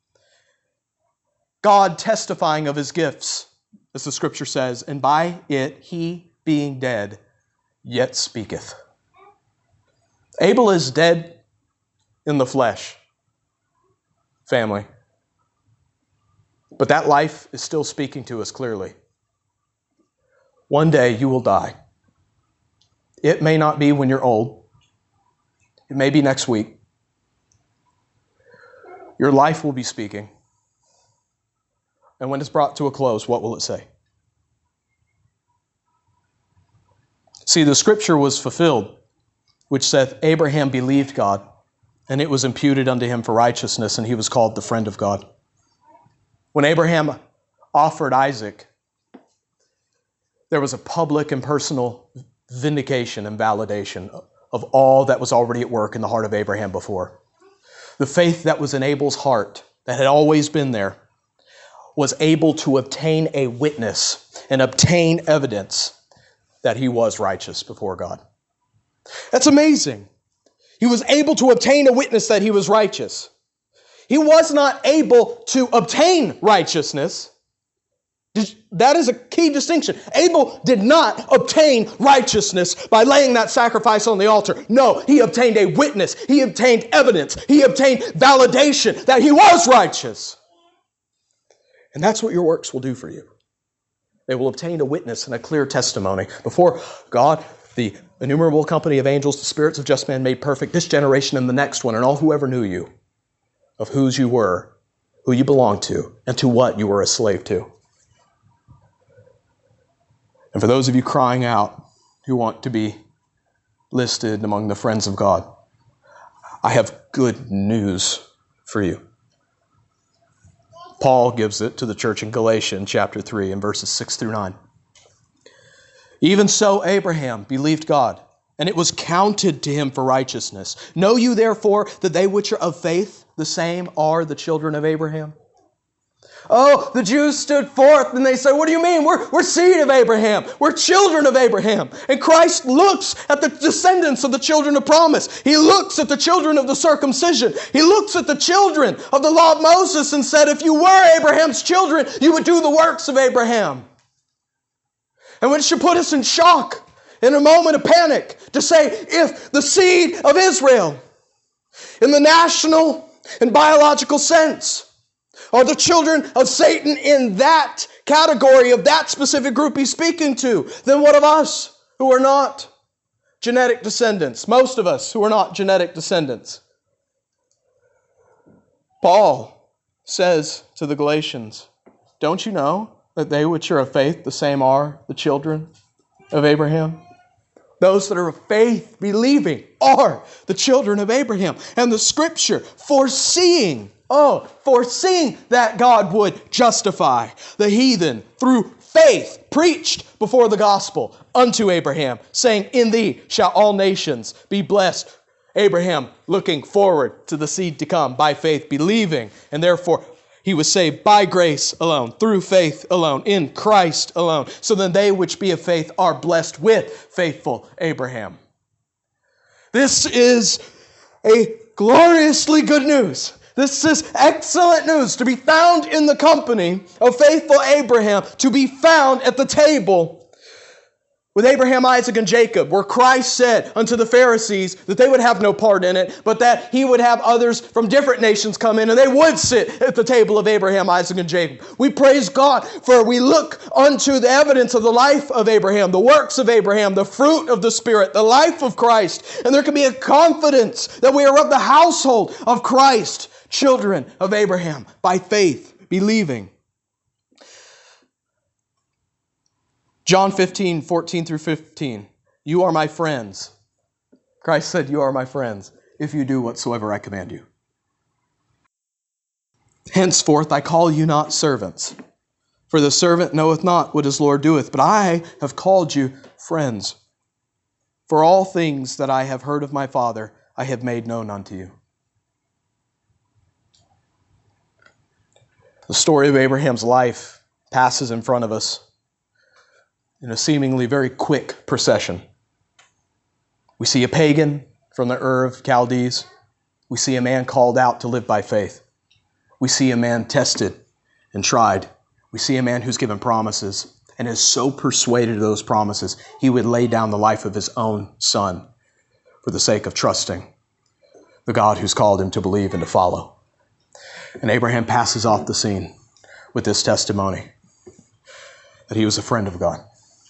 God testifying of his gifts, as the scripture says, and by it he, being dead, yet speaketh. Abel is dead in the flesh, family. But that life is still speaking to us clearly. One day you will die. It may not be when you're old. It may be next week. Your life will be speaking. And when it's brought to a close, what will it say? See, the scripture was fulfilled, which saith, Abraham believed God, and it was imputed unto him for righteousness, and he was called the friend of God. When Abraham offered Isaac, there was a public and personal vindication and validation of all that was already at work in the heart of Abraham before. The faith that was in Abel's heart, that had always been there, was able to obtain a witness and obtain evidence that he was righteous before God. That's amazing. He was able to obtain a witness that he was righteous. He was not able to obtain righteousness. That is a key distinction. Abel did not obtain righteousness by laying that sacrifice on the altar. No, he obtained a witness. He obtained evidence. He obtained validation that he was righteous. And that's what your works will do for you. They will obtain a witness and a clear testimony before God, the innumerable company of angels, the spirits of just men made perfect, this generation and the next one, and all who ever knew you, of whose you were, who you belonged to, and to what you were a slave to. And for those of you crying out who want to be listed among the friends of God, I have good news for you. Paul gives it to the church in Galatia in chapter three in verses six through nine. Even so Abraham believed God, and it was counted to him for righteousness. Know you therefore that they which are of faith, the same are the children of Abraham? Oh, the Jews stood forth and they said, what do you mean? We're, we're seed of Abraham. We're children of Abraham. And Christ looks at the descendants of the children of promise. He looks at the children of the circumcision. He looks at the children of the law of Moses and said, if you were Abraham's children, you would do the works of Abraham. And which should put us in shock, in a moment of panic, to say, if the seed of Israel, in the national and biological sense, are the children of Satan in that category of that specific group he's speaking to, then what of us who are not? genetic descendants. Most of us who are not genetic descendants. Paul says to the Galatians, don't you know that they which are of faith, the same are the children of Abraham? Those that are of faith, believing, are the children of Abraham. And the Scripture, foreseeing, oh, foreseeing that God would justify the heathen through faith, preached before the gospel unto Abraham, saying, in thee shall all nations be blessed. Abraham looking forward to the seed to come by faith, believing, and therefore he was saved by grace alone, through faith alone, in Christ alone. So then they which be of faith are blessed with faithful Abraham. This is a gloriously good news. This is excellent news to be found in the company of faithful Abraham, to be found at the table with Abraham, Isaac, and Jacob, where Christ said unto the Pharisees that they would have no part in it, but that He would have others from different nations come in and they would sit at the table of Abraham, Isaac, and Jacob. We praise God, for we look unto the evidence of the life of Abraham, the works of Abraham, the fruit of the Spirit, the life of Christ, and there can be a confidence that we are of the household of Christ, children of Abraham, by faith, believing. John fifteen, fourteen through fifteen. You are my friends. Christ said, you are my friends, if you do whatsoever I command you. Henceforth I call you not servants, for the servant knoweth not what his Lord doeth, but I have called you friends. For all things that I have heard of my Father, I have made known unto you. The story of Abraham's life passes in front of us in a seemingly very quick procession. We see a pagan from the Ur of Chaldees. We see a man called out to live by faith. We see a man tested and tried. We see a man who's given promises and is so persuaded of those promises, he would lay down the life of his own son for the sake of trusting the God who's called him to believe and to follow. And Abraham passes off the scene with this testimony that he was a friend of God.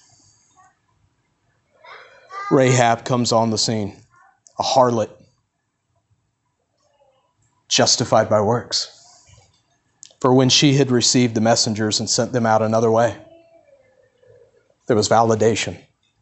Rahab comes on the scene, a harlot, justified by works. For when she had received the messengers and sent them out another way, there was validation.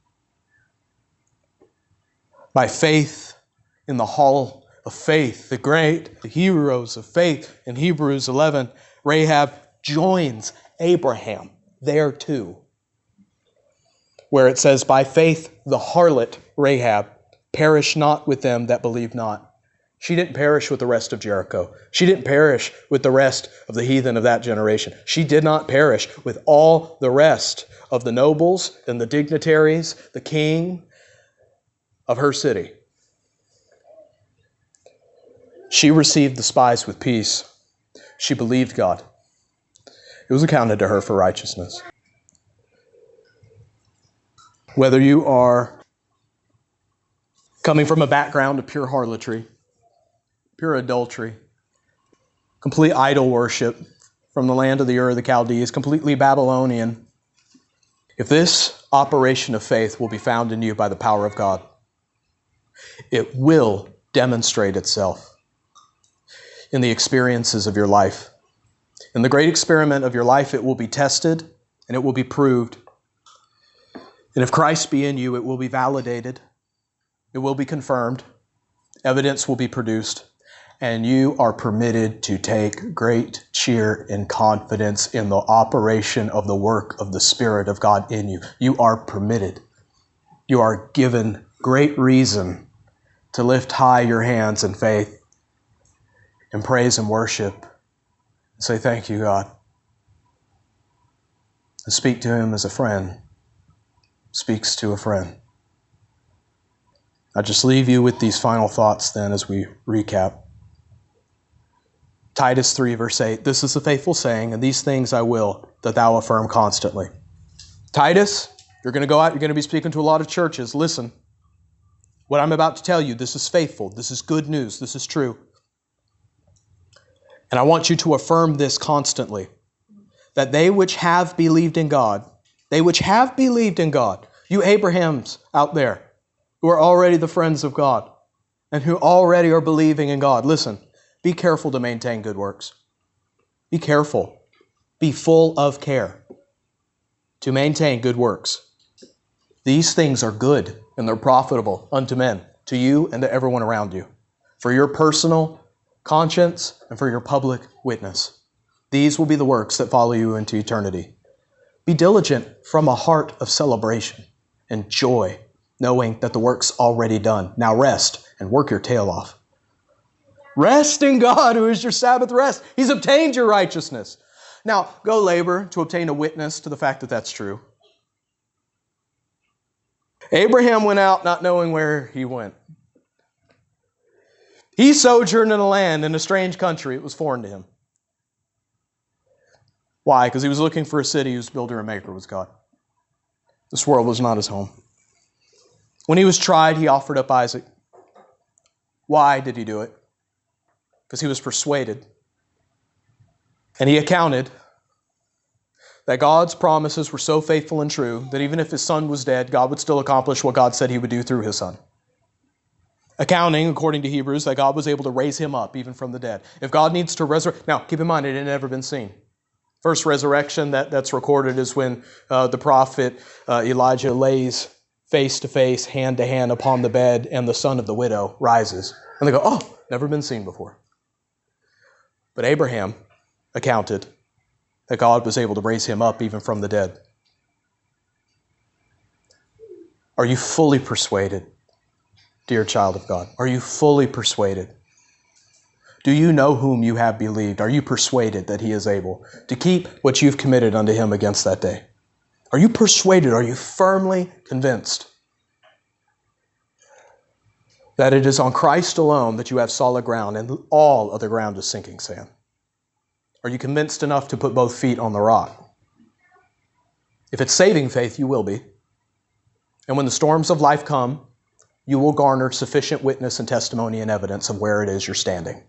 By faith in the hall of faith, the great, the heroes of faith in Hebrews eleven, Rahab joins Abraham there too, where it says, by faith the harlot Rahab perished not with them that believed not. She didn't perish with the rest of Jericho. She didn't perish with the rest of the heathen of that generation. She did not perish with all the rest of the nobles and the dignitaries, the king of her city. She received the spies with peace. She believed God. It was accounted to her for righteousness. Whether you are coming from a background of pure harlotry, pure adultery, complete idol worship from the land of the Ur of the Chaldees, completely Babylonian, if this operation of faith will be found in you by the power of God, it will demonstrate itself in the experiences of your life. In the great experiment of your life, it will be tested and it will be proved. And if Christ be in you, it will be validated. It will be confirmed. Evidence will be produced. And you are permitted to take great cheer and confidence in the operation of the work of the Spirit of God in you. You are permitted. You are given great reason to lift high your hands in faith and praise and worship and say, thank you, God. And speak to Him as a friend speaks to a friend. I'll just leave you with these final thoughts then as we recap. Titus three verse eight, this is a faithful saying, and these things I will, that thou affirm constantly. Titus, you're going to go out, you're going to be speaking to a lot of churches. Listen, what I'm about to tell you, this is faithful, this is good news, this is true. And I want you to affirm this constantly, that they which have believed in God, they which have believed in God, you Abrahams out there, who are already the friends of God and who already are believing in God. Listen, be careful to maintain good works. Be careful. Be full of care to maintain good works. These things are good and they're profitable unto men, to you and to everyone around you, for your personal conscience and for your public witness. These will be the works that follow you into eternity. Be diligent from a heart of celebration and joy, knowing that the work's already done. Now rest and work your tail off. Rest in God, who is your Sabbath rest. He's obtained your righteousness. Now, go labor to obtain a witness to the fact that that's true. Abraham went out not knowing where he went. He sojourned in a land, in a strange country. It was foreign to him. Why? Because he was looking for a city whose builder and maker was God. This world was not his home. When he was tried, he offered up Isaac. Why did he do it? Because he was persuaded. And he accounted that God's promises were so faithful and true that even if his son was dead, God would still accomplish what God said he would do through his son. Accounting, according to Hebrews, that God was able to raise him up even from the dead. If God needs to resurrect, now keep in mind it had never been seen. First resurrection that, that's recorded is when uh, the prophet uh, Elijah lays face to face, hand to hand upon the bed, and the son of the widow rises. And they go, oh, never been seen before. But Abraham accounted that God was able to raise him up even from the dead. Are you fully persuaded, dear child of God? Are you fully persuaded? Do you know whom you have believed? Are you persuaded that he is able to keep what you've committed unto him against that day? Are you persuaded? Are you firmly convinced that it is on Christ alone that you have solid ground and all other ground is sinking sand? Are you convinced enough to put both feet on the rock? If it's saving faith, you will be. And when the storms of life come, you will garner sufficient witness and testimony and evidence of where it is you're standing.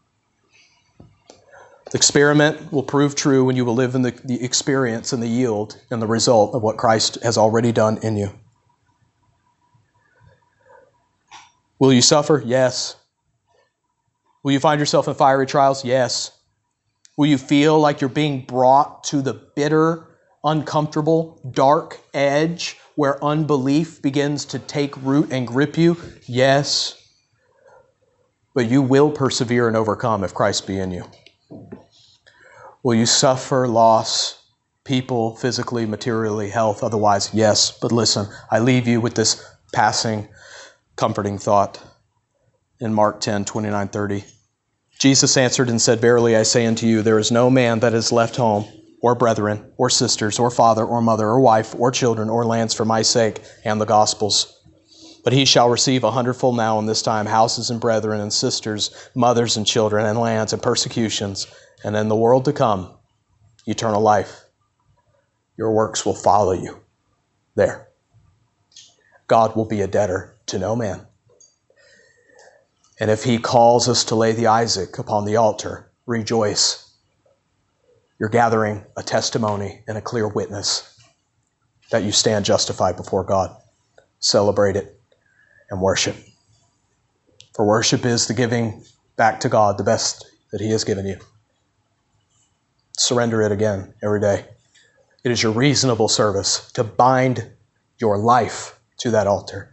The experiment will prove true when you will live in the, the experience and the yield and the result of what Christ has already done in you. Will you suffer? Yes. Will you find yourself in fiery trials? Yes. Will you feel like you're being brought to the bitter, uncomfortable, dark edge where unbelief begins to take root and grip you? Yes. But you will persevere and overcome if Christ be in you. Will you suffer loss, people, physically, materially, health, otherwise? Yes. But listen, I leave you with this passing, comforting thought in Mark ten, twenty-nine, thirty. Jesus answered and said, verily I say unto you, there is no man that has left home, or brethren, or sisters, or father, or mother, or wife, or children, or lands for my sake and the gospel's, but he shall receive a hundredfold now in this time houses and brethren and sisters, mothers and children, and lands and persecutions, and in the world to come, eternal life. Your works will follow you there. God will be a debtor to no man. And if he calls us to lay the Isaac upon the altar, rejoice. You're gathering a testimony and a clear witness that you stand justified before God. Celebrate it and worship. For worship is the giving back to God the best that he has given you. Surrender it again every day. It is your reasonable service to bind your life to that altar.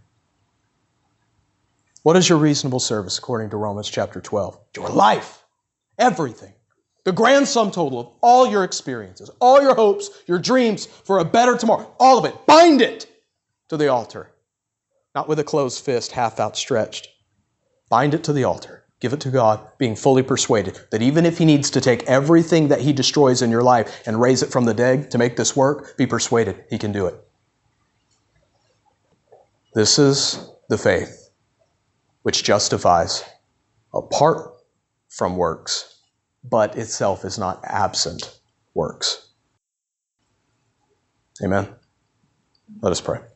What is your reasonable service according to Romans chapter twelve? Your life. Everything. The grand sum total of all your experiences, all your hopes, your dreams for a better tomorrow. All of it. Bind it to the altar. Not with a closed fist, half outstretched. Bind it to the altar. Give it to God, being fully persuaded that even if he needs to take everything that he destroys in your life and raise it from the dead to make this work, be persuaded he can do it. This is the faith which justifies apart from works, but itself is not absent works. Amen. Let us pray.